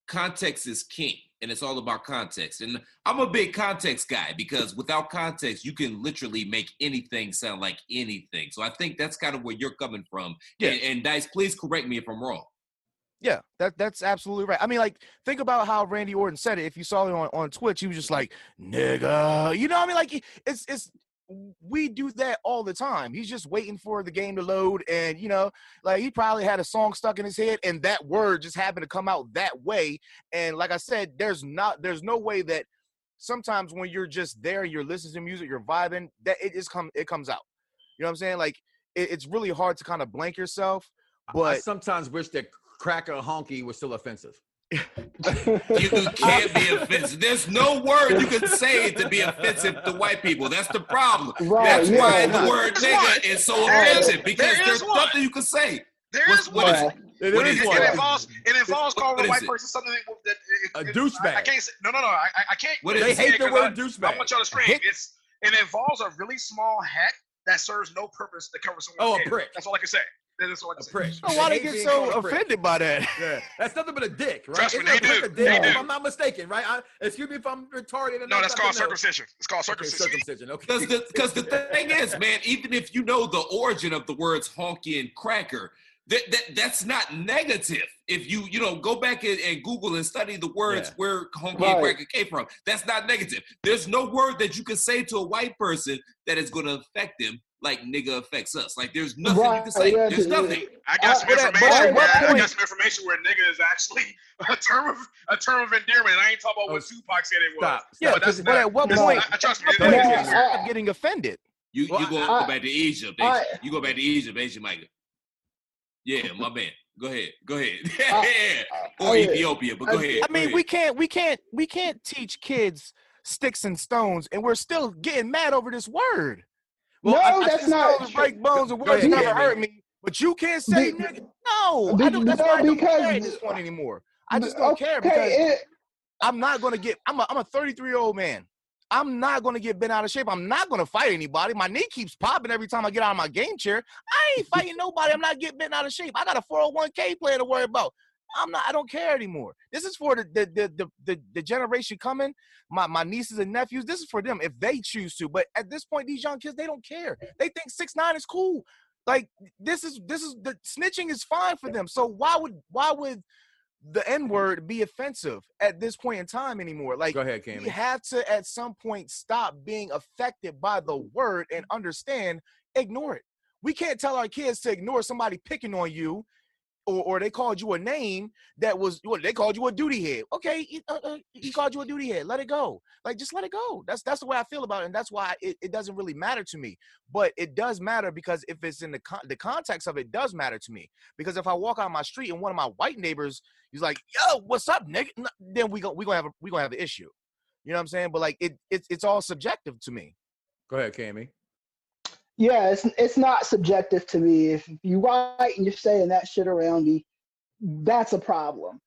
context is king, and it's all about context. And I'm a big context guy because without context, you can literally make anything sound like anything. So I think that's kind of where you're coming from. Yeah. And Dice, please correct me if I'm wrong. Yeah, that's absolutely right. I mean, like, think about how Randy Orton said it. If you saw it on Twitch, he was just like, nigga. You know what I mean? Like, it's we do that all the time. He's just waiting for the game to load, and, you know, like, he probably had a song stuck in his head, and that word just happened to come out that way. And like I said, there's no way that sometimes when you're just there, you're listening to music, you're vibing, that it comes out. You know what I'm saying? Like, it's really hard to kind of blank yourself. But I sometimes wish that cracker honky was still offensive. You can't be offensive. There's no word you can say to be offensive to white people. That's the problem. Right, That's yeah. why the word nigga is so offensive, because there's nothing you can say. There is What is one. it? It is one. It involves calling What a is white it? person something that A douchebag. I can't say no. I can't. What is They it? hate the word I douchebag. want y'all to scream. It involves a really small hat that serves no purpose to cover someone's Oh, a head. prick. That's all I can say. That's all I can A say. prick. Oh, why they hate get being so called a prick. offended by that? Yeah, that's nothing but a dick, right? Trust me, Isn't they a prick do. a dick, They if do. I'm not mistaken, right? Excuse me if I'm retarded. And No, that's called nothing else. circumcision. It's called Okay, circumcision. circumcision. Okay. Because the thing is, man, even if you know the origin of the words honky and cracker, that's not negative. If you go back and Google and study the words where honky and cracker came from, that's not negative. There's no word that you can say to a white person that is going to affect them like nigga affects us. Like, there's nothing you can say. Yeah, There's nothing. I got some but information. at what I point- got some information where nigga is actually a term of endearment. I ain't talking about what Tupac said it was. Stop. Yeah, But that's but at what this- point? trust me. What It point is do you Yeah, weird. start getting offended? You Well, go back to Egypt. You go back to Egypt, ain't you, Micah? Yeah, my man. Go ahead. Or Ethiopia, but go ahead. I mean, we can't teach kids sticks and stones, and we're still getting mad over this word. No, I that's just not know to break bones and Go words ahead, never Cammy. hurt me. But you can't say Be- nigga. No, be- I don't. That's no, why I don't because- care at this point anymore. I just don't care because I'm not gonna get. I'm a 33-year-old man. I'm not gonna get bent out of shape. I'm not gonna fight anybody. My knee keeps popping every time I get out of my game chair. I ain't fighting nobody. I'm not getting bent out of shape. I got a 401k plan to worry about. I don't care anymore. This is for the generation coming, my nieces and nephews. This is for them if they choose to. But at this point, these young kids, they don't care. They think 6ix9ine is cool. Like, this is the snitching is fine for them. So why would the N-word be offensive at this point in time anymore? Like, Go ahead, we Cammy. have to at some point stop being affected by the word and understand, ignore it. We can't tell our kids to ignore somebody picking on you, or they called you a name that was, they called you a duty head. Okay, he called you a duty head. Let it go. Like, just let it go. That's the way I feel about it, and that's why it doesn't really matter to me. But it does matter because if it's in the context of it does matter to me. Because if I walk out my street and one of my white neighbors, he's like, "Yo, what's up, nigga?" Then we gonna have an issue. You know what I'm saying? But like, it's all subjective to me. Go ahead, Cammy. Yeah, it's not subjective to me. If you white and you're saying that shit around me, that's a problem.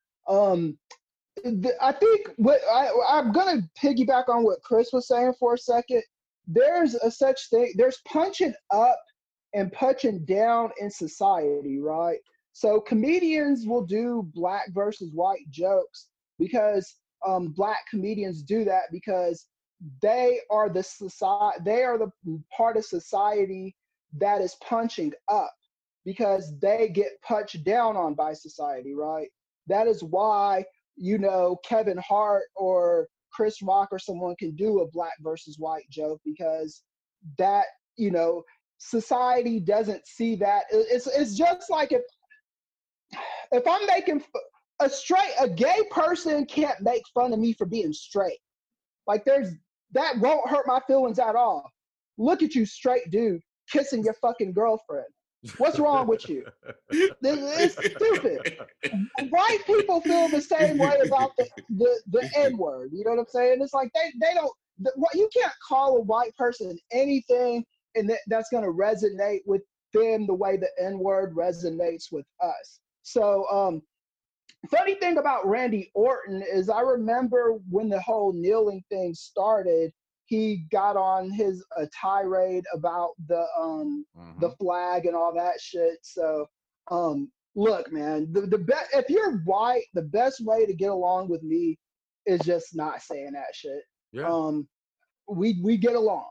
I think I'm gonna piggyback on what Chris was saying for a second. There's a such thing. There's punching up and punching down in society, right? So comedians will do black versus white jokes because black comedians do that because they are the part of society that is punching up because they get punched down on by society, right? That is why, Kevin Hart or Chris Rock or someone can do a black versus white joke because that, society doesn't see that. It's just like if I'm making a gay person can't make fun of me for being straight. Like, that won't hurt my feelings at all. Look at you, straight dude, kissing your fucking girlfriend. What's wrong with you? It's stupid. White people feel the same way about the N-word. You know what I'm saying? It's like they don't. You can't call a white person anything, and that's going to resonate with them the way the N-word resonates with us. So, funny thing about Randy Orton is I remember when the whole kneeling thing started, he got on a tirade about the flag and all that shit. So Look, man, the best if you're white, the best way to get along with me is just not saying that shit. Yeah. We get along.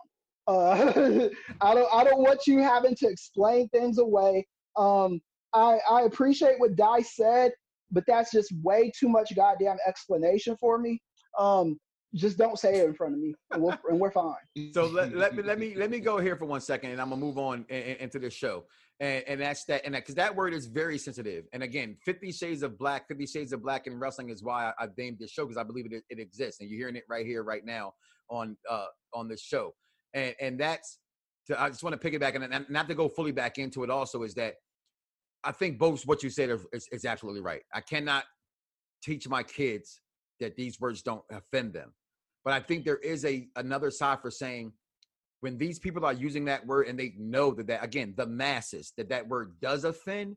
I don't want you having to explain things away. I appreciate what Di said, but that's just way too much goddamn explanation for me. Just don't say it in front of me, and we're fine. So let me go here for 1 second, and I'm gonna move on into the show, and that's that, and because that word is very sensitive. And again, 50 Shades of Black in wrestling is why I named this show, because I believe it exists, and you're hearing it right here, right now on this show, and that's. I just want to piggyback and not to go fully back into it. Also, is that I think both what you said is absolutely right. I cannot teach my kids that these words don't offend them. But I think there is another side for saying when these people are using that word and they know that again, the masses, that word does offend,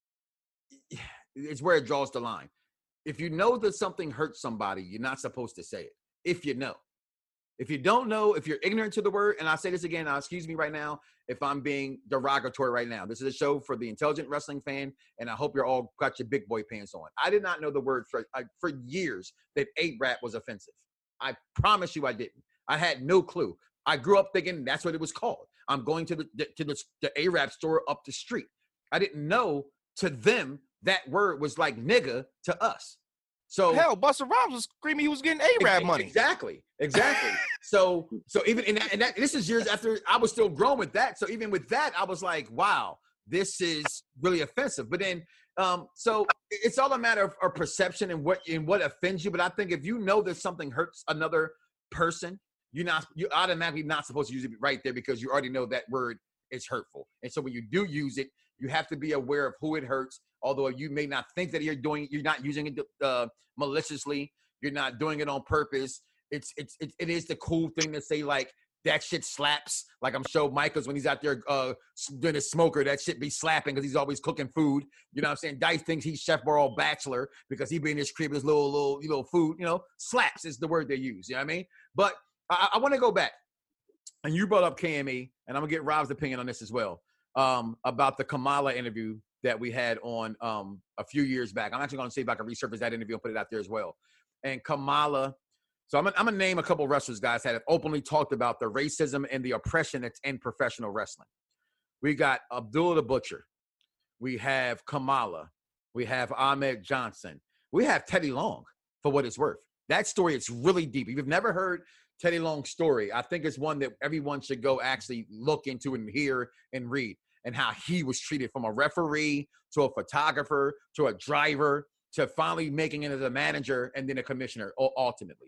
it's where it draws the line. If you know that something hurts somebody, you're not supposed to say it. If you know. If you don't know, if you're ignorant to the word, and I say this again, excuse me right now if I'm being derogatory right now. This is a show for the intelligent wrestling fan, and I hope you're all got your big boy pants on. I did not know the word for years that A-Rap was offensive. I promise you I didn't. I had no clue. I grew up thinking that's what it was called. I'm going to the A-Rap store up the street. I didn't know to them that word was like nigga to us. So hell, Busta Rhymes was screaming he was getting A-Rap money. Exactly. So even in that, this is years after I was still growing with that. So even with that, I was like, wow, this is really offensive. But then, so it's all a matter of perception and what offends you. But I think if you know that something hurts another person, you're automatically not supposed to use it right there because you already know that word is hurtful. And so when you do use it, you have to be aware of who it hurts. Although you may not think that you're not using it maliciously, you're not doing it on purpose. It is the cool thing to say, like, that shit slaps. Like I'm sure Michael's when he's out there doing a smoker, that shit be slapping because he's always cooking food. You know what I'm saying? Dice thinks he's Chef Burrow Bachelor because he be in his crib with his little food. You know, slaps is the word they use. You know what I mean? But I want to go back, and you brought up KME, and I'm gonna get Rob's opinion on this as well, about the Kamala interview that we had on a few years back. I'm actually going to see if I can resurface that interview and put it out there as well. And Kamala, so I'm going to name a couple of wrestlers, guys, that have openly talked about the racism and the oppression that's in professional wrestling. We got Abdullah the Butcher. We have Kamala. We have Ahmed Johnson. We have Teddy Long, for what it's worth. That story is really deep. If you've never heard Teddy Long's story, I think it's one that everyone should go actually look into and hear and read. And how he was treated from a referee to a photographer to a driver to finally making it as a manager and then a commissioner ultimately.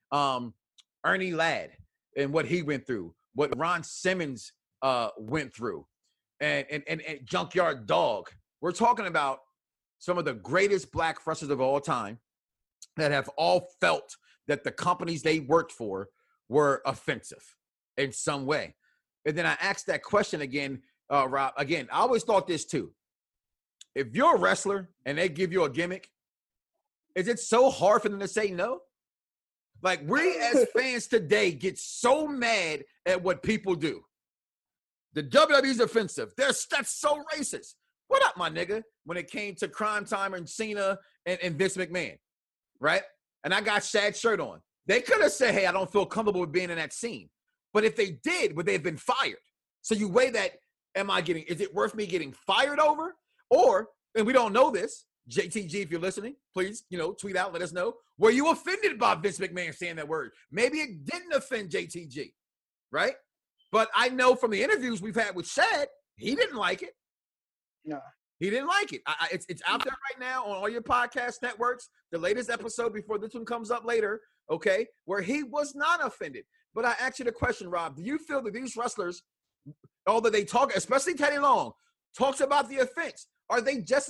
Ernie Ladd and what he went through, what Ron Simmons went through, and Junkyard Dog. We're talking about some of the greatest black wrestlers of all time that have all felt that the companies they worked for were offensive in some way. And then I asked that question again, Rob, again, I always thought this too. If you're a wrestler and they give you a gimmick, is it so hard for them to say no? Like, we as fans today get so mad at what people do. The WWE's offensive. That's so racist. What up, my nigga? When it came to Crime Time and Cena and Vince McMahon, right? And I got Shad's shirt on. They could have said, hey, I don't feel comfortable with being in that scene. But if they did, would they have been fired? So you weigh that. Is it worth me getting fired over? Or, and we don't know this, JTG, if you're listening, please, tweet out, let us know. Were you offended by Vince McMahon saying that word? Maybe it didn't offend JTG, right? But I know from the interviews we've had with Shad, he didn't like it. No. He didn't like it. It's out there right now on all your podcast networks, the latest episode before this one comes up later, okay, where he was not offended. But I asked you the question, Rob, do you feel that these wrestlers, although they talk, especially Teddy Long, talks about the offense, are they just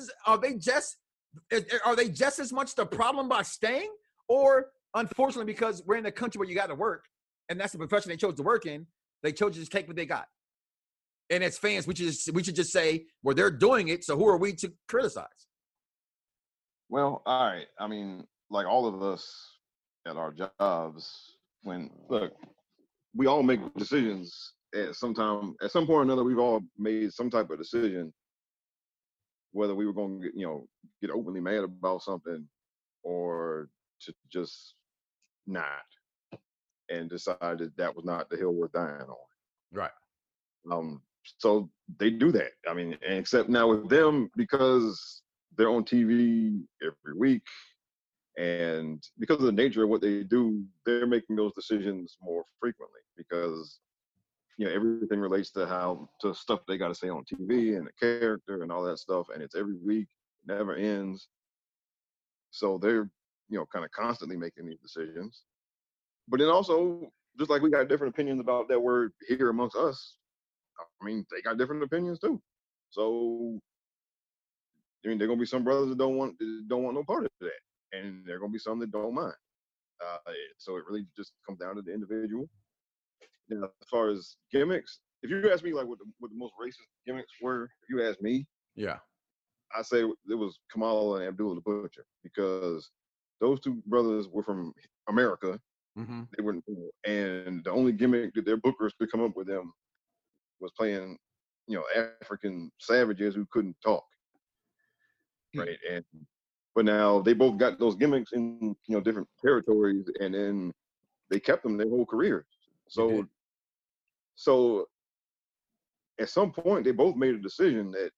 as much the problem by staying? Or unfortunately, because we're in a country where you got to work, and that's the profession they chose to work in, they chose to just take what they got. And as fans, we should just say, well, they're doing it, so who are we to criticize? Well, all right. I mean, like all of us at our jobs, we all make decisions at some point or another. We've all made some type of decision whether we were going to get openly mad about something or to just not, and decided that was not the hill worth dying on. Right. So they do that. I mean, and except now with them, because they're on TV every week, and because of the nature of what they do, they're making those decisions more frequently because everything relates to stuff they got to say on TV and the character and all that stuff, and it's every week, never ends. So they're kind of constantly making these decisions. But then also, just like we got different opinions about that word here amongst us, I mean, they got different opinions too. So I mean, there are gonna be some brothers that don't want no part of that, and there are gonna be some that don't mind. So it really just comes down to the individual. Now, as far as gimmicks, if you ask me like what the most racist gimmicks were, if you ask me, yeah, I say it was Kamala and Abdullah the Butcher, because those two brothers were from America. Mm-hmm. They weren't, and the only gimmick that their bookers could come up with them was playing, African savages who couldn't talk, right? But now they both got those gimmicks in different territories, and then they kept them their whole careers. So at some point they both made a decision that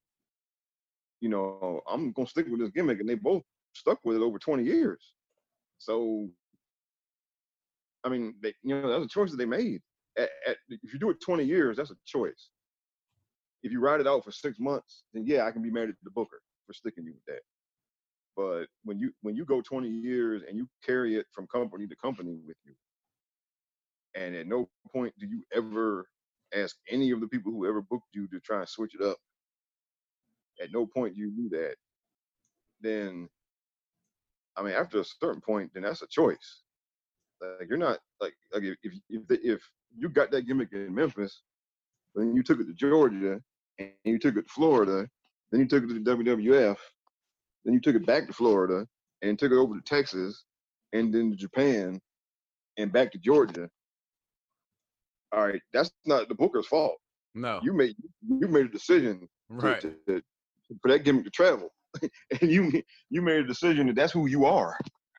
I'm gonna stick with this gimmick, and they both stuck with it over 20 years. So I mean, that was a choice that they made. If you do it 20 years, that's a choice. If you ride it out for 6 months, then yeah, I can be mad at the booker for sticking you with that. But when you go 20 years and you carry it from company to company with you, and at no point do you ever ask any of the people who ever booked you to try and switch it up, at no point do you do that, then I mean, after a certain point, then that's a choice. Like you're not like if you got that gimmick in Memphis, then you took it to Georgia, and you took it to Florida, then you took it to the WWF, then you took it back to Florida, and took it over to Texas, and then to Japan, and back to Georgia. All right, that's not the booker's fault. No, you made a decision, right, for that gimmick to travel, and you made a decision that that's who you are.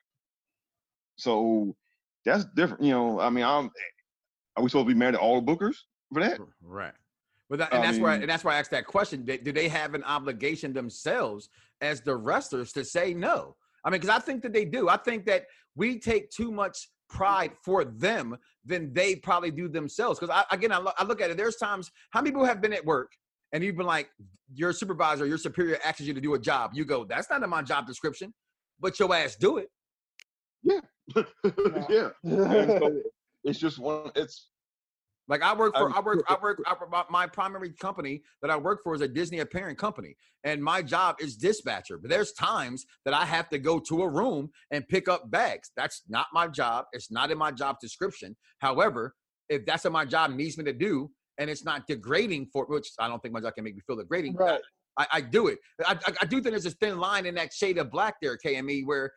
So that's different. I mean, are we supposed to be mad at all the bookers for that? Right. But that's why I asked that question. Do they have an obligation themselves as the wrestlers to say no? I mean, because I think that they do. I think that we take too much pride for them than they probably do themselves. Because I look at it. There's times, how many people have been at work and you've been like, your supervisor, your superior asks you to do a job. You go, that's not in my job description, but your ass do it. Yeah. Yeah. And so it's just it's like my primary company that I work for is a Disney apparent company, and my job is dispatcher. But there's times that I have to go to a room and pick up bags. That's not my job. It's not in my job description. However, if that's what my job needs me to do, and it's not degrading which I don't think my job can make me feel degrading, right. I do it. I do think there's a thin line in that shade of black there, KME, where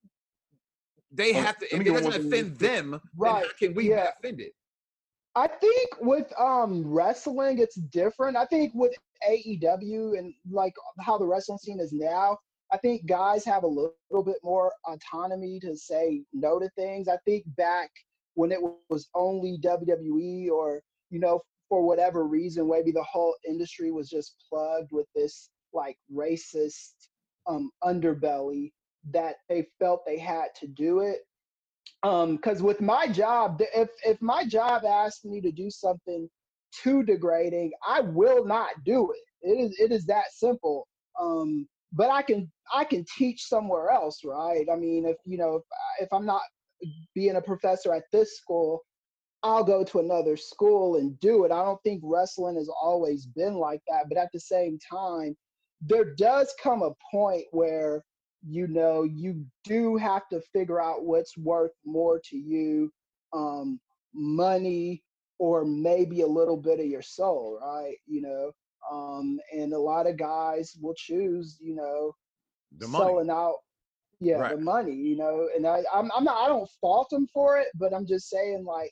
they have to, if it doesn't offend them, right. Then how can we be offended? I think with wrestling, it's different. I think with AEW and like how the wrestling scene is now, I think guys have a little bit more autonomy to say no to things. I think back when it was only WWE, or, for whatever reason, maybe the whole industry was just plugged with this like racist underbelly that they felt they had to do it. Because with my job, if my job asks me to do something too degrading, I will not do it. It is that simple. But I can teach somewhere else, right? I mean, if I'm not being a professor at this school, I'll go to another school and do it. I don't think wrestling has always been like that. But at the same time, there does come a point where you do have to figure out what's worth more to you, money, or maybe a little bit of your soul, right? And a lot of guys will choose, the selling out, right. The money, and I don't fault them for it, but I'm just saying, like,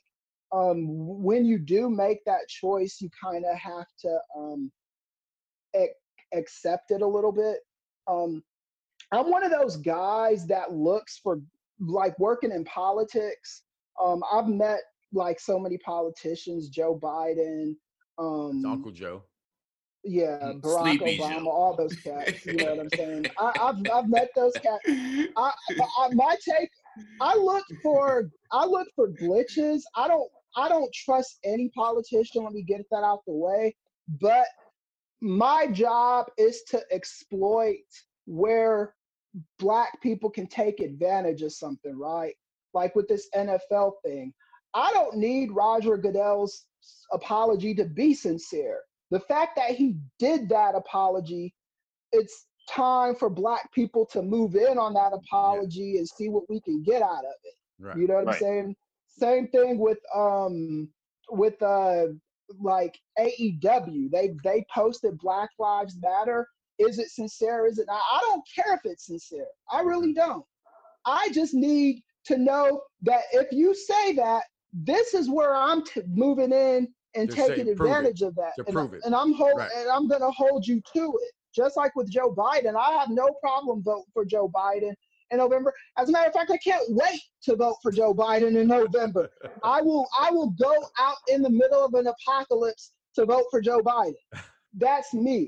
when you do make that choice, you kind of have to accept it a little bit. I'm one of those guys that looks for like working in politics. I've met like so many politicians, Joe Biden, It's Uncle Joe. Yeah, Barack Sleepy Obama, Joe. all those cats. You know what I'm saying? I've met those cats. My take, I look for glitches. I don't trust any politician. Let me get that out the way. But my job is to exploit where Black people can take advantage of something, right? Like with this NFL thing. I don't need Roger Goodell's apology to be sincere. The fact that he did that apology, it's time for Black people to move in on that apology and see what we can get out of it. Right. You know what I'm saying? Same thing with like AEW. They posted Black Lives Matter. Is it sincere? Is it not? I don't care if it's sincere. I really don't. I just need to know that if you say that, this is where I'm moving in and Just taking say, prove advantage it. of that. To prove it. And I'm going to hold you to it. Just like with Joe Biden, I have no problem voting for Joe Biden in November. As a matter of fact, I can't wait to vote for Joe Biden in November. I will go out in the middle of an apocalypse to vote for Joe Biden. That's me.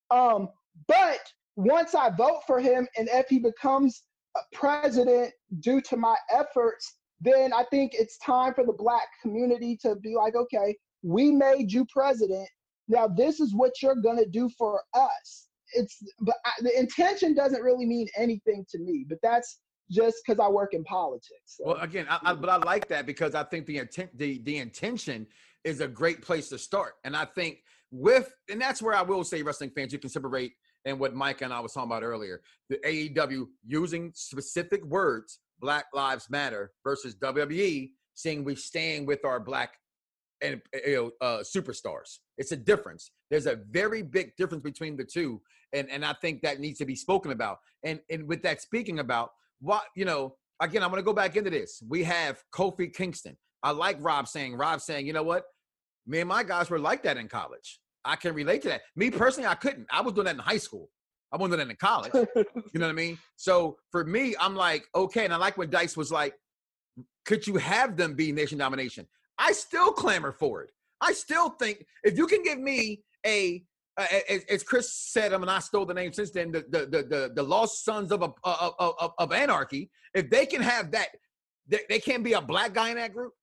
But once I vote for him, and if he becomes a president due to my efforts, then I think it's time for the Black community to be like, okay, we made you president. Now this is what you're gonna do for us. The intention doesn't really mean anything to me, but that's just because I work in politics. So. Well, again, but I like that because I think the intention is a great place to start, and I think and that's where I will say, wrestling fans, you can separate. And what Mike and I was talking about earlier, the AEW using specific words, Black Lives Matter, versus WWE saying we stand with our Black and superstars. It's a difference. There's a very big difference between the two, and I think that needs to be spoken about. And with that speaking about, what again, I'm going to go back into this. We have Kofi Kingston. I like Rob saying, you know what? Me and my guys were like that in college. I can relate to that. Me personally, I couldn't. I was doing that in high school. I wasn't doing that in college. You know what I mean? So for me, I'm like, okay. And I like when Dice was like, could you have them be nation domination? I still clamor for it. I still think if you can give me as Chris said, and I stole the name since then, the Lost Sons of Anarchy, if they can have that, they can't be a Black guy in that group.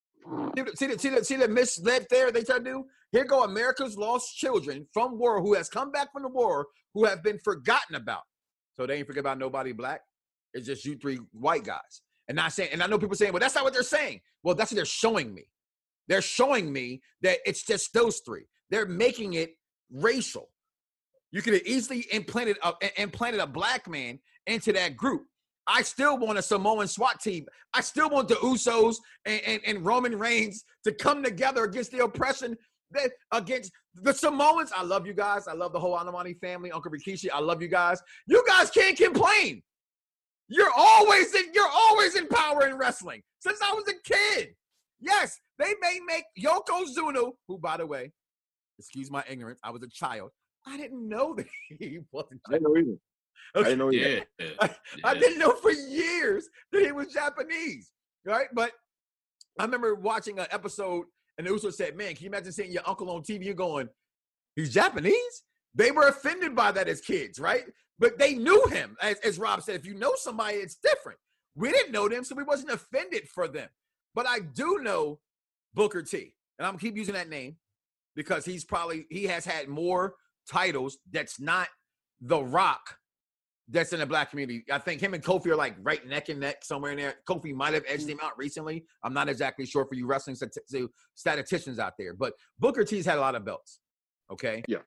See the misled there they try to do? Here go America's lost children from war who has come back from the war who have been forgotten about. So they ain't forget about nobody Black. It's just you three white guys. And not saying, and I know people saying, well, that's not what they're saying. Well, that's what they're showing me. They're showing me that it's just those three. They're making it racial. You could have easily implanted a Black man into that group. I still want a Samoan SWAT team. I still want the Usos and Roman Reigns to come together against the oppression against the Samoans. I love you guys. I love the whole Anamani family, Uncle Rikishi. I love you guys. You guys can't complain. You're always in power in wrestling since I was a kid. Yes, they may make Yokozuna, who, by the way, excuse my ignorance, I was a child. I didn't know that he wasn't. I didn't know either. Okay. I didn't know either. Yeah. I didn't know for years that he was Japanese, right? But I remember watching an episode, and the Uso said, man, can you imagine seeing your uncle on TV? You're going, he's Japanese? They were offended by that as kids, right? But they knew him. As Rob said, if you know somebody, it's different. We didn't know them, so we wasn't offended for them. But I do know Booker T, and I'm going to keep using that name because he has had more titles that's not The Rock that's in the Black community. I think him and Kofi are like right neck and neck somewhere in there. Kofi might have edged him out recently. I'm not exactly sure for you wrestling statisticians out there. But Booker T's had a lot of belts, okay? Yeah.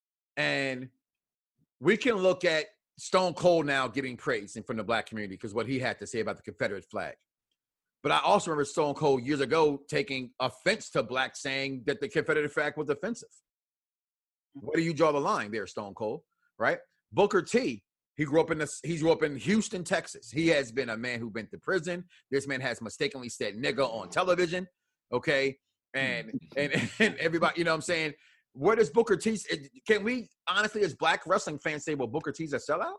And we can look at Stone Cold now getting praise from the Black community because what he had to say about the Confederate flag. But I also remember Stone Cold years ago taking offense to Black, saying that the Confederate flag was offensive. Where do you draw the line there, Stone Cold, right? Booker T, he grew up in Houston, Texas. He has been a man who's been to prison. This man has mistakenly said nigga on television, okay? And everybody, you know what I'm saying? Where does Booker T? Can we honestly, as black wrestling fans, say, well, Booker T's a sellout?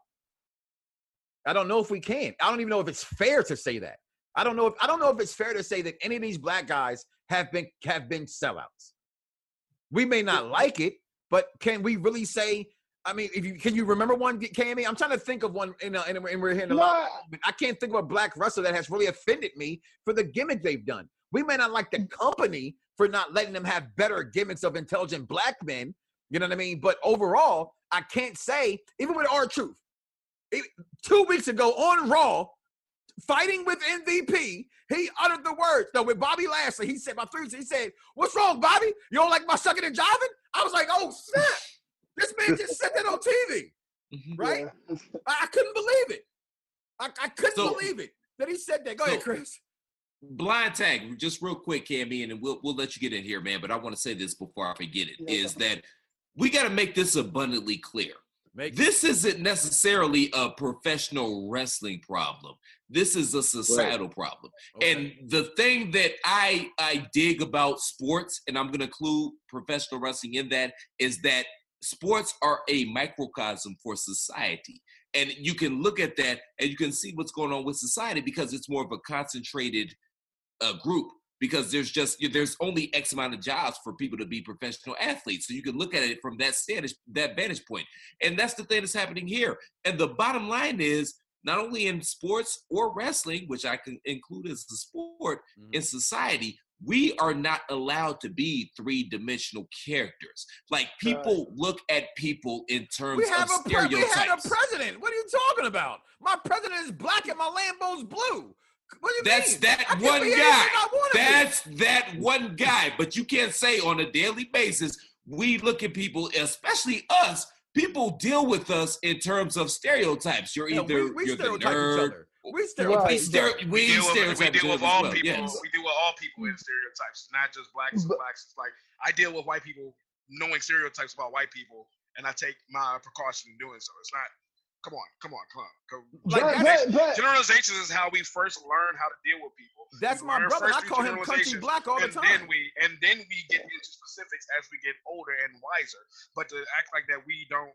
I don't know if we can. I don't even know if it's fair to say that. I don't know if it's fair to say that any of these black guys have been sellouts. We may not like it, but can we really say? I mean, can you remember one, KME? I'm trying to think of one, and we're hearing a lot. I can't think of a black wrestler that has really offended me for the gimmick they've done. We may not like the company for not letting them have better gimmicks of intelligent black men. You know what I mean? But overall, I can't say, even with R-Truth, 2 weeks ago on Raw, fighting with MVP, he uttered the words. No, with Bobby Lashley, he said, about 3 weeks, he said, "What's wrong, Bobby? You don't like my sucking and jiving?" I was like, oh, snap. This man just said that on TV, right? Yeah. I couldn't believe it. I couldn't believe it that he said that. Go ahead, Chris. Blind tag, just real quick, Cammy, and we'll let you get in here, man. But I want to say this before I forget it: is that we got to make this abundantly clear. This isn't necessarily a professional wrestling problem. This is a societal problem. Okay. And the thing that I dig about sports, and I'm going to include professional wrestling in that, is that sports are a microcosm for society. And you can look at that and you can see what's going on with society because it's more of a concentrated group, because there's only X amount of jobs for people to be professional athletes. So you can look at it from that vantage point. And that's the thing that's happening here. And the bottom line is, not only in sports or wrestling, which I can include as a sport, in society, we are not allowed to be three-dimensional characters. Like, people look at people in terms of stereotypes. We had a president. What are you talking about? My president is black and my Lambo's blue. What do you That's mean? that one guy. That's that one guy. But you can't say on a daily basis, we look at people, especially us, people deal with us in terms of stereotypes. You're either you're the nerd. We deal with all people. Yes. We deal with all people in stereotypes, not just blacks. It's like, I deal with white people knowing stereotypes about white people, and I take my precaution in doing so. It's not. Come on. Generalizations is how we first learn how to deal with people. That's my brother. I call him country black all the time. Then we get into specifics as we get older and wiser. But to act like that we don't.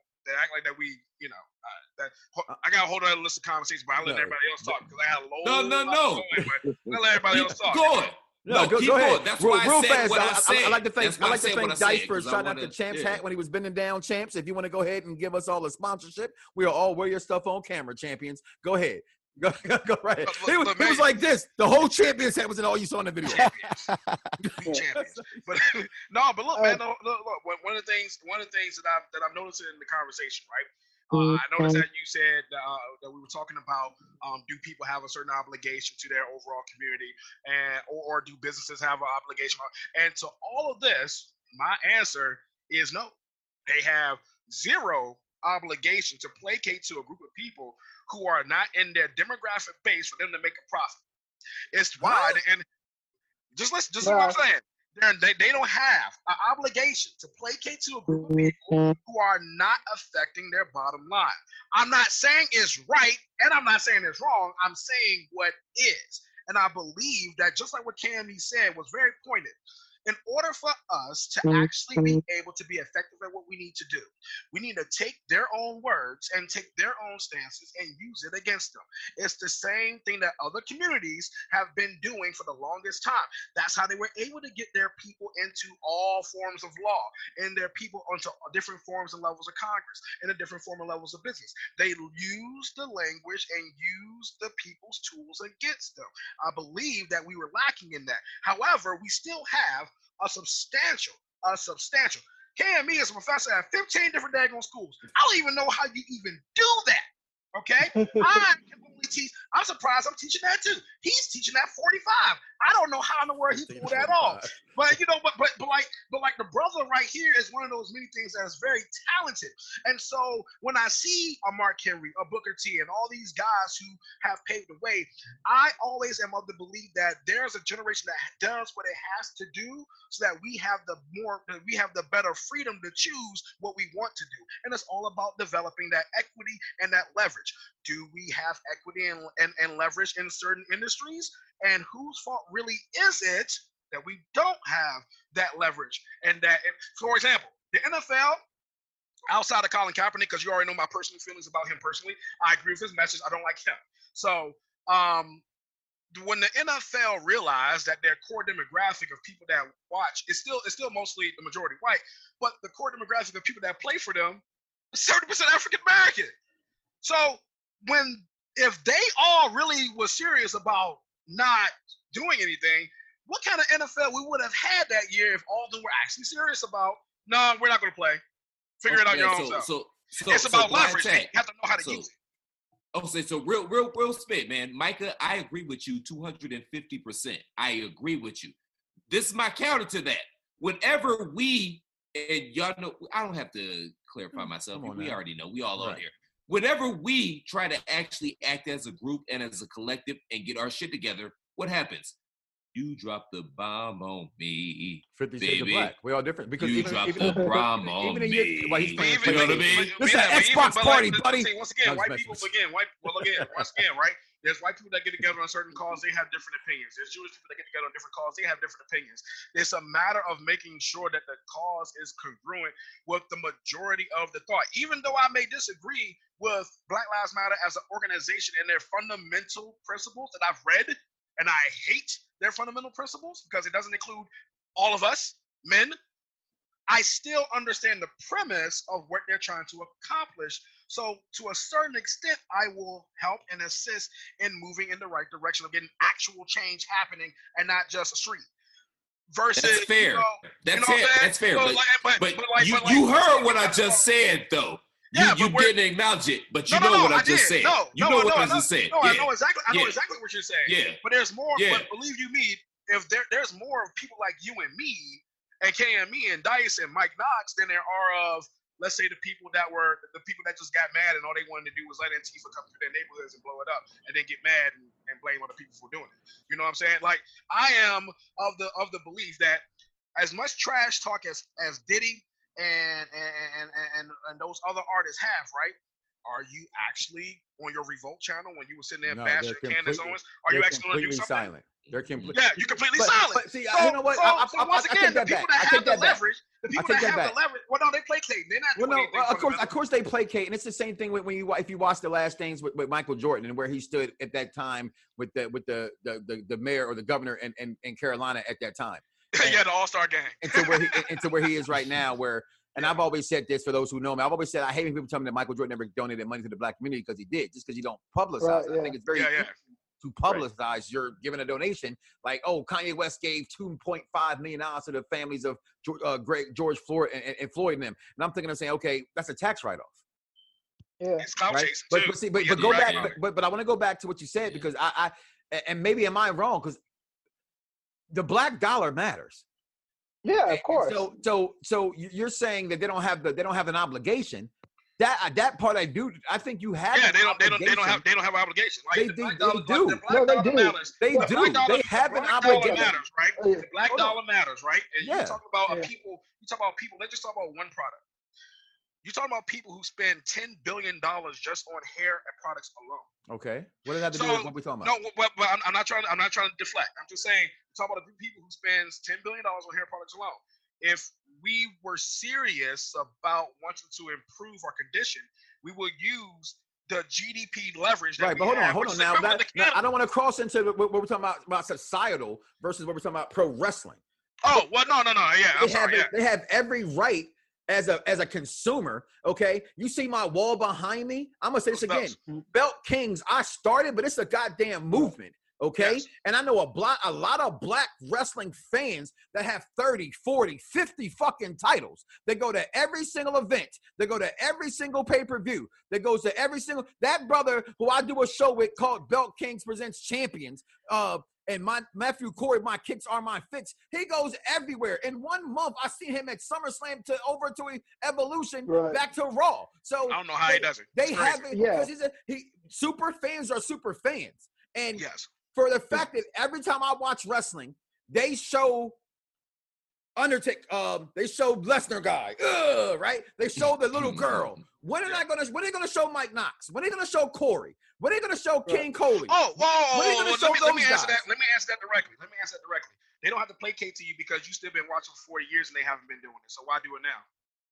I got a whole other list of conversations, but I let everybody else talk because I had a load. No. I let everybody else talk. Go ahead. No, go ahead. That's why I said what I said. I like to thank Dice for shouting out the Champs hat when he was bending down. Champs, if you want to go ahead and give us all the sponsorship, we'll all wear your stuff on camera, champions. Go ahead. Go right ahead. He was like this. The whole Champions hat was in all you saw in the video. Champions. But look, man. Look. One of the things that I'm noticing in the conversation, right? I noticed that you said that we were talking about do people have a certain obligation to their overall community, or do businesses have an obligation? And to all of this, my answer is no. They have zero obligation to placate to a group of people who are not in their demographic base for them to make a profit. It's wide, and just what I'm saying. They don't have an obligation to placate to a group of people who are not affecting their bottom line. I'm not saying it's right, and I'm not saying it's wrong. I'm saying what is. And I believe that just like what Cammy said was very pointed, in order for us to actually be able to be effective at what we need to do, we need to take their own words and take their own stances and use it against them. It's the same thing that other communities have been doing for the longest time. That's how they were able to get their people into all forms of law, and their people onto different forms and levels of Congress, and the different form and levels of business. They use the language and use the people's tools against them. I believe that we were lacking in that. However, we still have a substantial. KME is a professor at 15 different daggone schools. I don't even know how you even do that. Okay? I can only teach. I'm surprised I'm teaching that too. He's teaching at 45. I don't know how in the world he pulled that off. But like the brother right here is one of those many things that is very talented. And so when I see a Mark Henry, a Booker T, and all these guys who have paved the way, I always am of the belief that there's a generation that does what it has to do so that we have the better freedom to choose what we want to do. And it's all about developing that equity and that leverage. Do we have equity and leverage in certain industries? And whose fault really is it that we don't have that leverage? And that, for example, The NFL, outside of Colin Kaepernick, because you already know my personal feelings about him personally, I agree with his message. I don't like him. So when the NFL realized that their core demographic of people that watch is still mostly the majority white, but the core demographic of people that play for them is 70% African American. So if they all really was serious about not doing anything, what kind of NFL we would have had that year if all of them were actually serious about, no, we're not going to play. Figure it out your own self. So it's about Blind leverage. Tag. You have to know how to use it. So real spit, man. Micah, I agree with you 250%. I agree with you. This is my counter to that. Whenever we, and y'all know, I don't have to clarify myself. We already know. We all on here. Whenever we try to actually act as a group and as a collective and get our shit together, what happens? You drop the bomb on me, 50 Shades of Black. We all different because you drop the bomb on me. He's playing, you know what I mean? This is an Xbox party, buddy. Once again, white people right? There's white people that get together on certain causes. They have different opinions. There's Jewish people that get together on different causes. They have different opinions. It's a matter of making sure that the cause is congruent with the majority of the thought. Even though I may disagree with Black Lives Matter as an organization and their fundamental principles that I've read, and I hate their fundamental principles because it doesn't include all of us, men, I still understand the premise of what they're trying to accomplish. So to a certain extent, I will help and assist in moving in the right direction of getting actual change happening and not just a street. Versus, that's fair. That's fair. But you heard what I just said, though. Yeah, you didn't acknowledge it, but you know what I just said. You know what I just said. No, I know exactly. I know exactly what you're saying. Yeah. But there's more. Yeah. But believe you me, if there's more of people like you and me, and KME and Dice and Mike Knox than there are of, let's say, the people that just got mad and all they wanted to do was let Antifa come through their neighborhoods and blow it up, and then get mad and blame other people for doing it. You know what I'm saying? Like, I am of the belief that as much trash talk as Diddy and those other artists have, right? Are you actually on your Revolt channel when you were sitting there bashing Candace Owens? Are you actually going to do something? Silent. They're completely. Yeah, you're completely silent. But see, you know what? So once again, the people that have the leverage, well, no, they placate. They're not doing anything. Of course, they placate, and it's the same thing when you if you watch The Last Dance with Michael Jordan and where he stood at that time with the mayor or the governor in Carolina at that time. Yeah, the All-Star game. and to where he is right now, where. And I've always said this for those who know me. I've always said I hate when people tell me that Michael Jordan never donated money to the black community because he did, just because you don't publicize it. I think it's very easy to publicize you're giving a donation. Like, oh, Kanye West gave $2.5 million to the families of George Floyd and Floyd and them. And I'm thinking of saying, okay, that's a tax write-off. Yeah. It's clout chasing too. But go back. But I want to go back to what you said because I and maybe am I wrong because the black dollar matters. Yeah, of course. So you're saying that they don't have an obligation. That part I do. I think you have. Yeah, they don't have an obligation. Like they the do. Black dollar, They do. The black dollar matters. They do. They have an obligation. Matters, right? The black dollar matters, right? And you talk about people. You talk about people. Let's just talk about one product. You talk about people who spend $10 billion just on hair and products alone. Okay. What does that have to do with what we're talking about? No, but I'm not trying to deflect. I'm just saying, talk about a group of people who spends $10 billion on hair products alone. If we were serious about wanting to improve our condition, we would use the GDP leverage. That but hold on. Now, I don't want to cross into what we're talking about societal versus what we're talking about pro wrestling. Oh, well, no. Yeah, they have every right. As a consumer, okay, you see my wall behind me. I'm gonna say this again. Belt Kings, I started, but it's a goddamn movement, okay? Yes. And I know a lot of black wrestling fans that have 30, 40, 50 fucking titles. They go to every single event. They go to every single pay-per-view. They goes to every single that brother who I do a show with called Belt Kings Presents Champions. And my Matthew Corey, my kicks are my fix. He goes everywhere. In 1 month, I see him at SummerSlam over to Evolution, back to Raw. So I don't know how he does it. They have it because super fans are super fans. And for the fact that every time I watch wrestling, they show Undertaker, they show Lesnar guy, right? They show the little girl. When are they gonna show Mike Knox? When are they gonna show Corey? When are they gonna show King Coley? Let me answer that directly. They don't have to placate to you because you still been watching for 40 years and they haven't been doing it. So why do it now?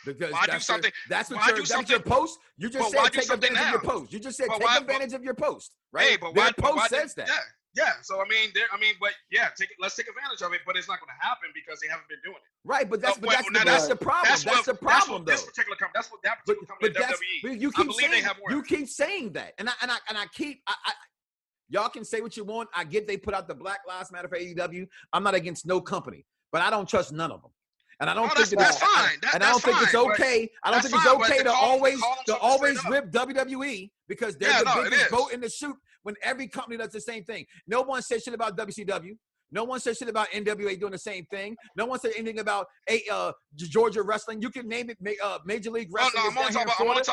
Because why do something? That's what why your, do that's something? your post. You just But why said do take something advantage of your now? post. You just said But take why- advantage of your post, right? Hey, but why? Their But why post says did- that. Yeah. So I mean, let's take advantage of it. But it's not going to happen because they haven't been doing it. Right, but that's So, but well, that's, now but that's the problem. That's the problem, This though. particular company. That's what that But, particular but company. that's WWE. but you I keep believe they saying have more. you keep saying that, and I keep y'all can say what you want. I get they put out the Black Lives Matter for AEW. I'm not against no company, but I don't trust none of them. And I don't think that's fine. And I don't think it's okay. I don't think it's okay to always rip WWE because they're the biggest boat in the chute when every company does the same thing. No one said shit about WCW. No one said shit about NWA doing the same thing. No one said anything about Georgia wrestling. You can name it Major League Wrestling. I'm only talking about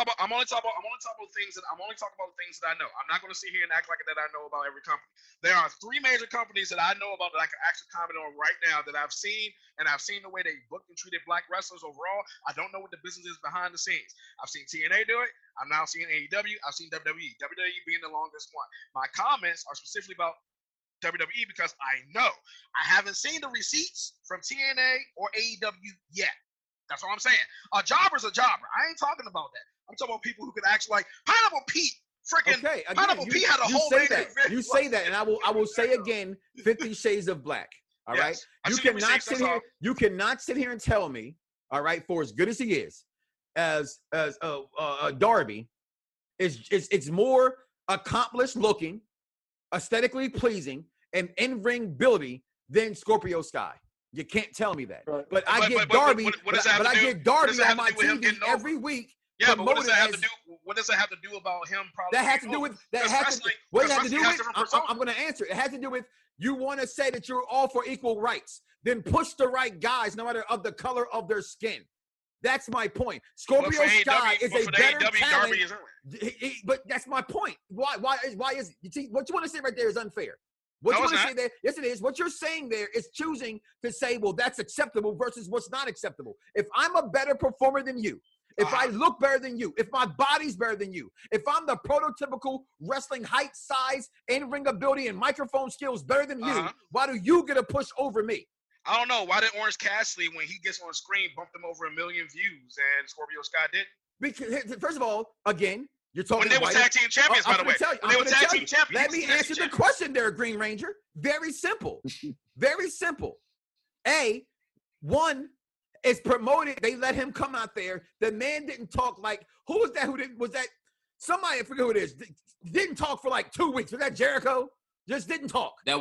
things that I know. I'm not going to sit here and act like that I know about every company. There are 3 major companies that I know about that I can actually comment on right now that I've seen, and I've seen the way they booked and treated black wrestlers overall. I don't know what the business is behind the scenes. I've seen TNA do it. I'm now seeing AEW. I've seen WWE. WWE being the longest one. My comments are specifically about WWE because I know. I haven't seen the receipts from TNA or AEW yet. That's all I'm saying. A jobber's a jobber. I ain't talking about that. I'm talking about people who can actually like Pineapple Pete. Freaking okay, again, Pineapple Pete had a whole say that. You say that, and I will say again, 50 Shades of Black. All right. You cannot sit here. You cannot sit here and tell me, all right, for as good as he is, as Darby, it's more accomplished looking, aesthetically pleasing, and in-ring ability than Scorpio Sky. You can't tell me that. Right. But I get Darby. But I get Darby on my TV every week. Yeah, but what does that have to do? What does that have to do about him? Probably that has to do with that. What it has to do with? I'm going to answer. It has to do with you want to say that you're all for equal rights. Then push the right guys, no matter of the color of their skin. That's my point. Scorpio Sky is a better talent. But that's my point. Why is you see what you want to say right there is unfair. What you want to say there, yes, it is. What you're saying there is choosing to say, well, that's acceptable versus what's not acceptable. If I'm a better performer than you, if I look better than you, if my body's better than you, if I'm the prototypical wrestling height, size, in-ring ability, and microphone skills better than you, why do you get a push over me? I don't know. Why did Orange Cassidy, when he gets on screen, bump them over 1 million views and Scorpio Sky did? Because, first of all, again, you're talking when they were tag team champions, by the way. When they were tag team champions. Let me answer the question there, Green Ranger. Very simple. Very simple. One is promoted. They let him come out there. The man didn't talk like, who was that? Was that somebody? I forget who it is. Didn't talk for like 2 weeks. Was that Jericho? Just didn't talk. That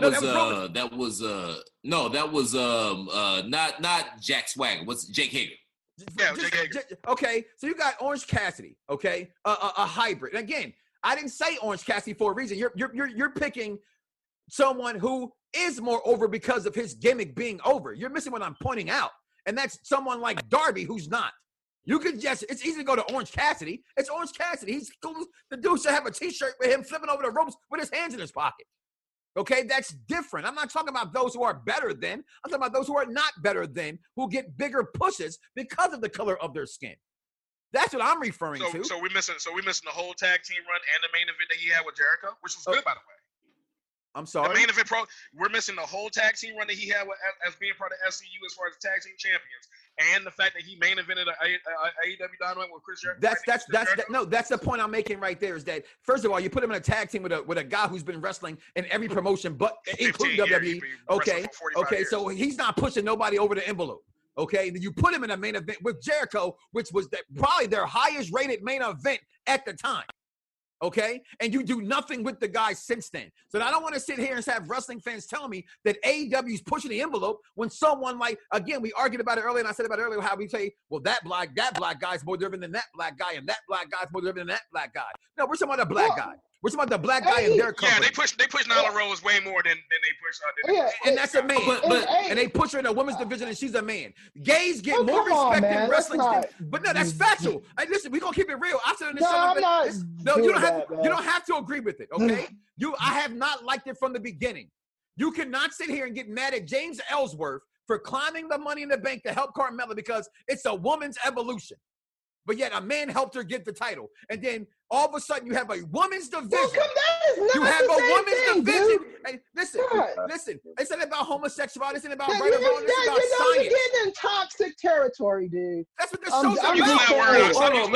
was not Jack Swagger. What's Jake Hager? Jake Hager. Okay, so you got Orange Cassidy. Okay, a hybrid. And again, I didn't say Orange Cassidy for a reason. You're picking someone who is more over because of his gimmick being over. You're missing what I'm pointing out, and that's someone like Darby who's not. You could just, it's easy to go to Orange Cassidy. It's Orange Cassidy. He's cool. The dude should have a t-shirt with him flipping over the ropes with his hands in his pocket. Okay, that's different. I'm not talking about those who are better than. I'm talking about those who are not better than, who get bigger pushes because of the color of their skin. That's what I'm referring to. So we're missing the whole tag team run and the main event that he had with Jericho, which was good, by the way. I'm sorry. The main event we're missing the whole tag team run that he had as being part of SCU as far as tag team champions, and the fact that he main evented AEW Dynamite with Chris Jericho. That's the point I'm making right there. Is that first of all, you put him in a tag team with a guy who's been wrestling in every promotion, but including WWE. Okay, so he's not pushing nobody over the envelope. Okay, then you put him in a main event with Jericho, which was probably their highest rated main event at the time. Okay, and you do nothing with the guy since then. So I don't want to sit here and have wrestling fans tell me that AEW is pushing the envelope when someone like, again, we argued about it earlier, and I said about it earlier how we say, well, that black guy is more different than that black guy, and that black guy is more different than that black guy. No, we're talking about the black guy. We're talking about the black guy in their company. Yeah, they push Nyla Rose way more than they push. And that's a man. And they push her in a women's division, and she's a man. Gays get more respect in wrestling. But no, that's factual. Hey, listen, we're gonna keep it real. I said in the show, you don't have to agree with it. Okay, I have not liked it from the beginning. You cannot sit here and get mad at James Ellsworth for climbing the Money in the Bank to help Carmella because it's a woman's evolution. but yet a man helped her get the title. And then all of a sudden you have a women's division. Well, that is not You have the a same women's thing, division. dude. Hey, listen. It's not about homosexuality. It's not about Yeah, right or wrong. It's about you're science. getting in toxic territory, dude. That's what the I'm show's just about. saying. Hold on,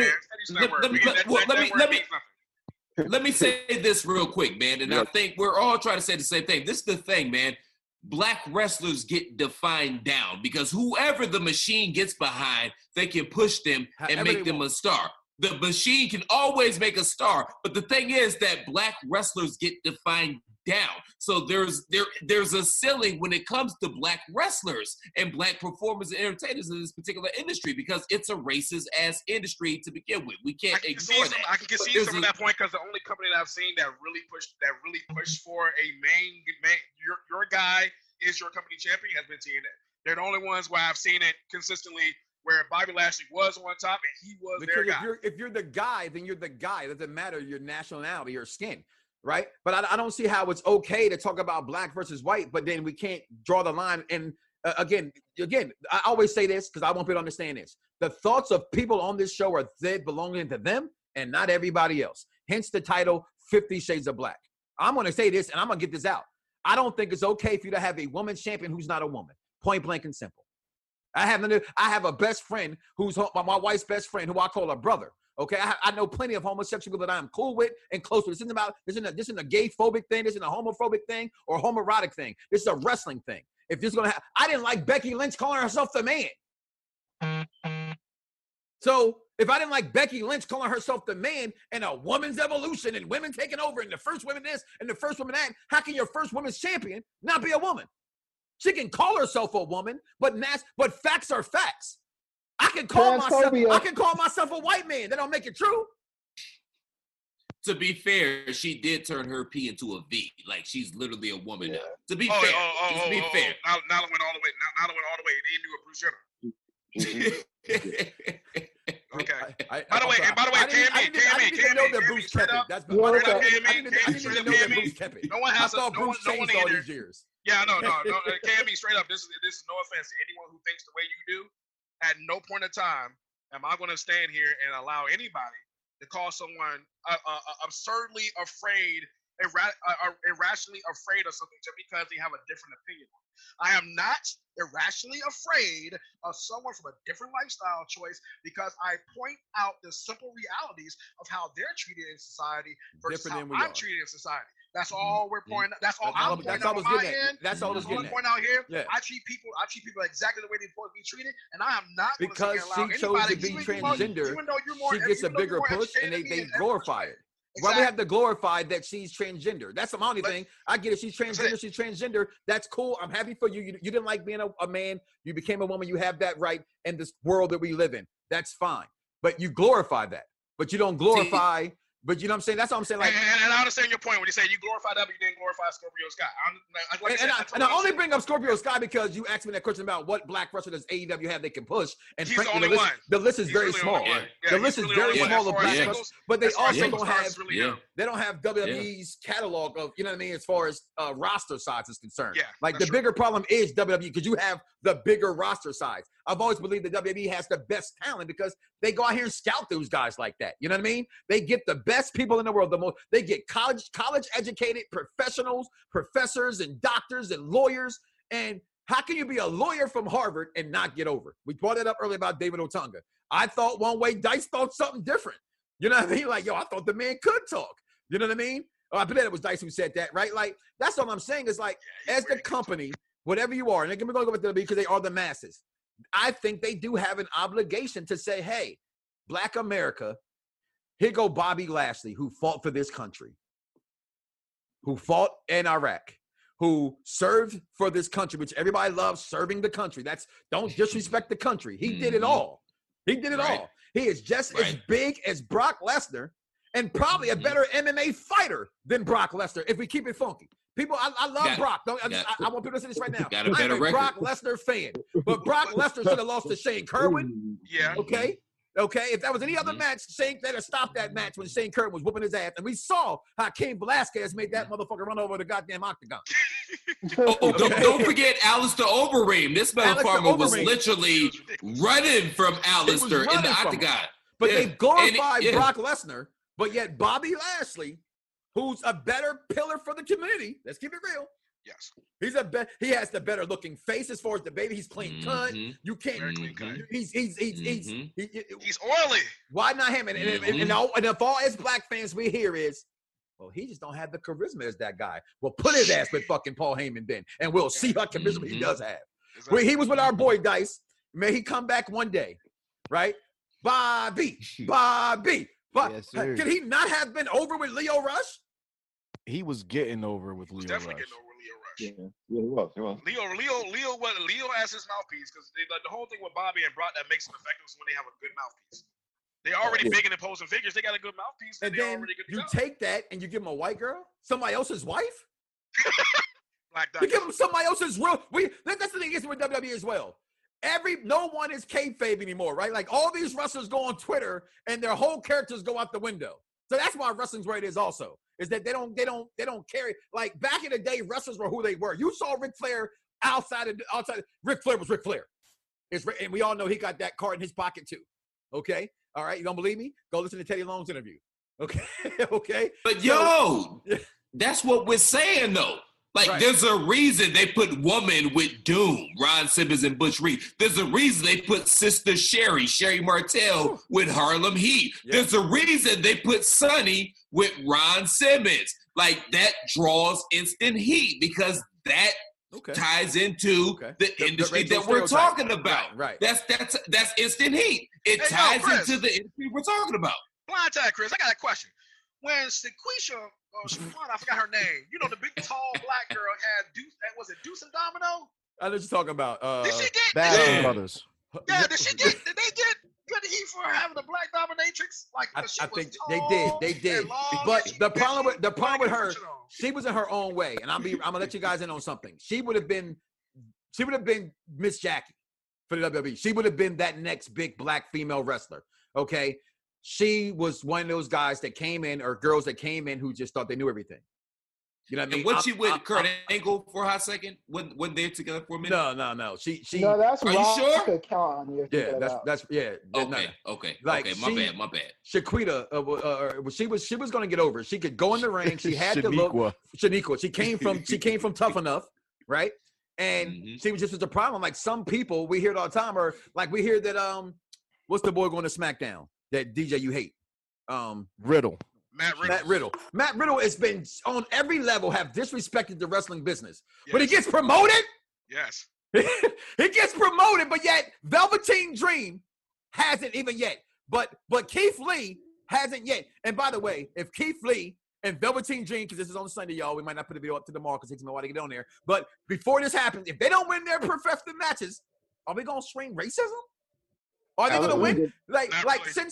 let me say this real quick, man. And I think we're all trying to say the same thing. This is the thing, man. Black wrestlers get defined down because whoever the machine gets behind, they can push them and However make they them want. a star. The machine can always make a star, but the thing is that black wrestlers get defined down. So there's a ceiling when it comes to black wrestlers and black performers and entertainers in this particular industry because it's a racist ass industry to begin with. We can't ignore that. I can concede some of that point because the only company that I've seen that really pushed for a main your guy is your company champion has been TNA. They're the only ones where I've seen it consistently where Bobby Lashley was on top and he was their Because guy. if you're the guy, then you're the guy. It doesn't matter your nationality, your skin, right? But I don't see how it's okay to talk about black versus white, but then we can't draw the line. And again, I always say this because I want people to understand this. The thoughts of people on this show are they belonging to them and not everybody else. Hence the title, 50 Shades of Black. I'm going to say this, and I'm going to get this out. I don't think it's okay for you to have a woman champion who's not a woman. Point blank and simple. I have a best friend who's my wife's best friend who I call a brother. Okay, I know plenty of homosexual people that I'm cool with and close with. This isn't a gay phobic thing. This isn't a homophobic thing or homoerotic thing. This is a wrestling thing. If this is gonna happen, I didn't like Becky Lynch calling herself the man. So if I didn't like Becky Lynch calling herself the man and a woman's evolution and women taking over and the first women this and the first women that, how can your first women's champion not be a woman? She can call herself a woman, but facts are facts. I can call myself a white man. That don't make it true. To be fair, she did turn her P into a V. Like she's literally a woman now. To be fair. Nala went all the way. They didn't do a Bruce Jenner. Okay. By the way, I didn't even know that Bruce kept it. That's I didn't even know that Bruce kept it. No one has I thought Bruce changed all these years. Yeah, no. Cammy, straight up. This is no offense to anyone who thinks the way you do. At no point in time am I going to stand here and allow anybody to call someone absurdly afraid, irrationally afraid of something just because they have a different opinion. I am not irrationally afraid of someone from a different lifestyle choice because I point out the simple realities of how they're treated in society versus how I'm treated in society. That's all we're pointing. That's all I'm pointing out on my end. That's all I was getting at. Point out here. Yeah. I treat people exactly the way they're supposed to be treated, and I am not because she chose to be transgender. She gets a bigger push, and they glorify it. Exactly. Why we have to glorify that she's transgender? That's the only thing. I get it. She's transgender. She's transgender. That's cool. I'm happy for you. You didn't like being a man. You became a woman. You have that right in this world that we live in. That's fine. But you glorify that. But you don't glorify. But you know what I'm saying? That's what I'm saying. Like, and I understand your point when you say you glorify that, but you didn't glorify Scorpio Sky. I only bring up Scorpio Sky because you asked me that question about what black wrestler does AEW have they can push. And he's frankly, the list is very small. The list is very small of black wrestlers, but they also don't have they don't have WWE's catalog of, you know what I mean, as far as roster size is concerned. Like the bigger problem is WWE because you have the bigger roster size. I've always believed that WWE has the best talent because they go out here and scout those guys like that. You know what I mean? They get the best people in the world. They get college educated professionals, professors, and doctors and lawyers. And how can you be a lawyer from Harvard and not get over? We brought it up earlier about David Otunga. I thought one way, Dice thought something different. You know what I mean? Like, I thought the man could talk. You know what I mean? I bet it was Dice who said that, right? Like, that's all I'm saying is like, as the company, whatever you are, and we're going to go with WWE because they are the masses. I think they do have an obligation to say, hey, Black America, here go Bobby Lashley, who fought for this country, who fought in Iraq, who served for this country, which everybody loves serving the country. Don't disrespect the country. He did it all. He did it all. He is just as big as Brock Lesnar and probably a better MMA fighter than Brock Lesnar if we keep it funky. People, I love Brock. I want people to say this right now. I'm a Brock Lesnar fan. But Brock Lesnar should have lost to Shane Kerwin. Yeah. Okay? Okay, if that was any other match, Shane they'd have stopped that match when Shane Curtin was whooping his ass, and we saw how Cain Velasquez made that motherfucker run over the goddamn octagon. Don't forget Alistair Overeem. This motherfucker was literally running from Alistair in the octagon. But they glorified Brock Lesnar, but yet Bobby Lashley, who's a better pillar for the community, let's keep it real. Yes. He has the better looking face as far as the baby. He's clean cut. You can't. He's oily. Why not him? And if all as black fans we hear is, well, he just don't have the charisma as that guy. Well, put his ass with fucking Paul Heyman then, and we'll see what charisma he does have. Exactly. He was with our boy Dice. May he come back one day, right? Bobby. But yes, could he not have been over with Leo Rush? He was getting over with Leo Rush. Getting over Leo Rush. Yeah, he was. Leo as his mouthpiece, because the whole thing with Bobby and Brock that makes them effective is when they have a good mouthpiece. They already big and imposing figures. They got a good mouthpiece. And then you take that and you give him a white girl, somebody else's wife. You give him somebody else's real. That's the thing is with WWE as well. No one is kayfabe anymore, right? Like all these wrestlers go on Twitter and their whole characters go out the window. So that's why wrestling's where it is also. Is that they don't carry, like back in the day, wrestlers were who they were. You saw Ric Flair outside. Ric Flair was Ric Flair. And we all know he got that card in his pocket too. Okay? All right, you don't believe me? Go listen to Teddy Long's interview. Okay? Okay? But that's what we're saying though. Like, there's a reason they put Woman with Doom, Ron Simmons and Butch Reed. There's a reason they put Sister Sherry Martel with Harlem Heat. Yeah. There's a reason they put Sonny with Ron Simmons. Like, that draws instant heat because that ties into the industry that we're talking about. Right. That's instant heat. It ties into the industry we're talking about. Blind tag, Chris, I got a question. When Sequisha, I forgot her name. You know, the big, tall, black girl had was it Deuce and Domino? I know what you're talking about. Did she get Bad Brothers? Yeah, did they get good heat for having a black dominatrix? Like, I think they did. But the problem with her, she was in her own way, and I'm gonna let you guys in on something. She would have been Miss Jackie for the WWE. She would have been that next big black female wrestler. Okay. She was one of those guys that came in, or girls that came in who just thought they knew everything. You know what I mean? And what she with Kurt Angle for a hot second? When they're together for a minute? No. She. No, that's Are you sure? Account on that's Okay. Like okay. My bad. Shaquita, she was going to get over. She could go in the ring. She had to look. Shaniqua. She came from Tough Enough, right? And she was just as a problem. Like some people, we hear it all the time, or like we hear that what's the boy going to SmackDown? That DJ you hate, Riddle. Matt Riddle has been on every level have disrespected the wrestling business, but he gets promoted. Yes, he gets promoted, but yet Velveteen Dream hasn't even yet. But Keith Lee hasn't yet. And by the way, if Keith Lee and Velveteen Dream, because this is on Sunday, y'all, we might not put the video up to tomorrow because it takes me a while to get on there. But before this happens, if they don't win their professional matches, are we gonna scream racism? Are they going to win? Like since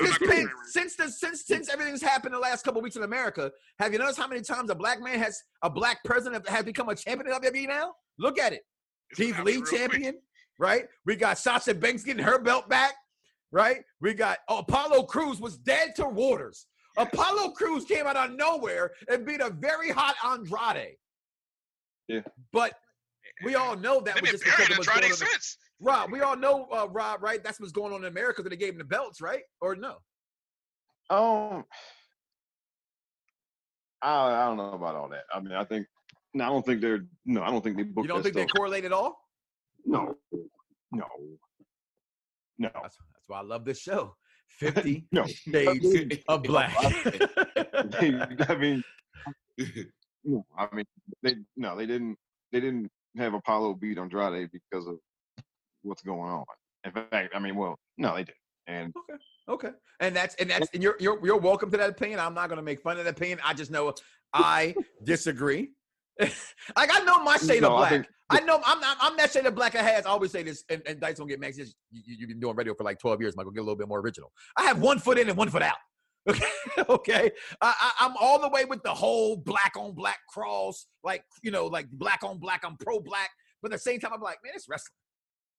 everything's happened the last couple of weeks in America, have you noticed how many times a black president has become a champion of WWE now? Look at it. Keith Lee champion, right? We got Sasha Banks getting her belt back, right? We got Apollo Crews was dead to waters. Apollo Crews came out of nowhere and beat a very hot Andrade. Yeah. But we all know that was just because of what's going on. Rob, we all know, Rob, right? That's what's going on in America because they gave him the belts, right? Or no? I don't know about all that. I mean, I don't think they booked. You don't think they correlate at all? No. That's why I love this show. 50 Shades of Black. I mean, they didn't have Apollo beat Andrade because of what's going on. In fact, no, they didn't. And okay, and you're welcome to that opinion. I'm not going to make fun of that opinion. I just know I disagree. Like I know my shade of black. I know I'm that shade of black. I always say this, and Dice don't get mad. You've been doing radio for like 12 years, Michael. Get a little bit more original. I have 1 foot in and 1 foot out. Okay. I'm all the way with the whole black on black cross, like black on black. I'm pro black, but at the same time, I'm like, man, it's wrestling.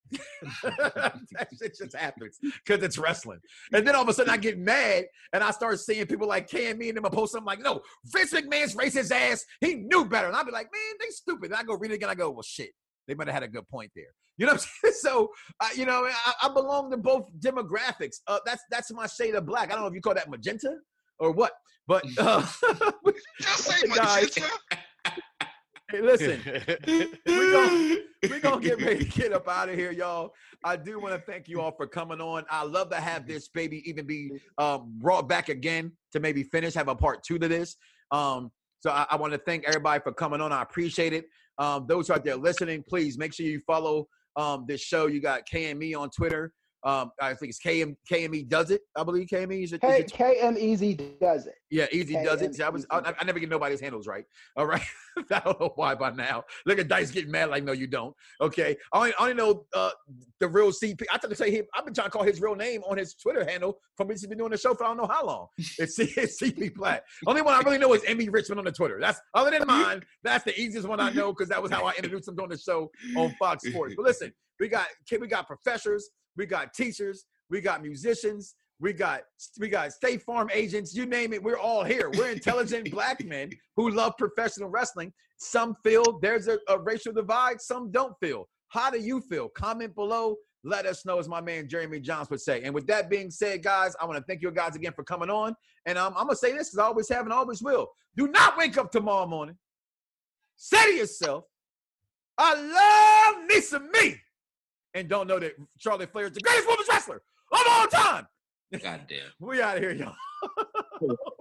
That shit just happens because it's wrestling. And then all of a sudden I get mad and I start seeing people like KME and them post something like, no, Vince McMahon's racist ass. He knew better. And I'll be like, man, they stupid. And I go read it again. I go, well, shit. They might have had a good point there. You know what I'm saying? So, you know, I belong to both demographics. That's my shade of black. I don't know if you call that magenta or what, but Just say magenta. Hey, listen, we're gonna get ready to get up out of here, y'all. I do want to thank you all for coming on. I love to have this baby even be brought back again to maybe have a part 2 to this. So I want to thank everybody for coming on. I appreciate it. Those out there listening, please make sure you follow this show. You got KME on Twitter. I think it's KME does it. I believe KME is it. KM Easy does it. Yeah, Easy does it. See, I never get nobody's handles right. All right. I don't know why by now. Look at Dice getting mad like, no, you don't. Okay. I only know the real CP. I tried to say him. I've been trying to call his real name on his Twitter handle from he's been doing the show for I don't know how long. It's CP Platt. Only one I really know is Emmy Richmond on the Twitter. That's other than mine. That's the easiest one I know because that was how I introduced him on the show on Fox Sports. But listen, we got professors. We got teachers, we got musicians, we got State Farm agents, you name it, we're all here. We're intelligent black men who love professional wrestling. Some feel there's a racial divide, some don't feel. How do you feel? Comment below. Let us know, as my man Jeremy Johns would say. And with that being said, guys, I want to thank you guys again for coming on. And I'm going to say this because I always have and always will. Do not wake up tomorrow morning. Say to yourself, I love me some me. And don't know that Charlotte Flair is the greatest women's wrestler of all time. God damn. We out of here, y'all.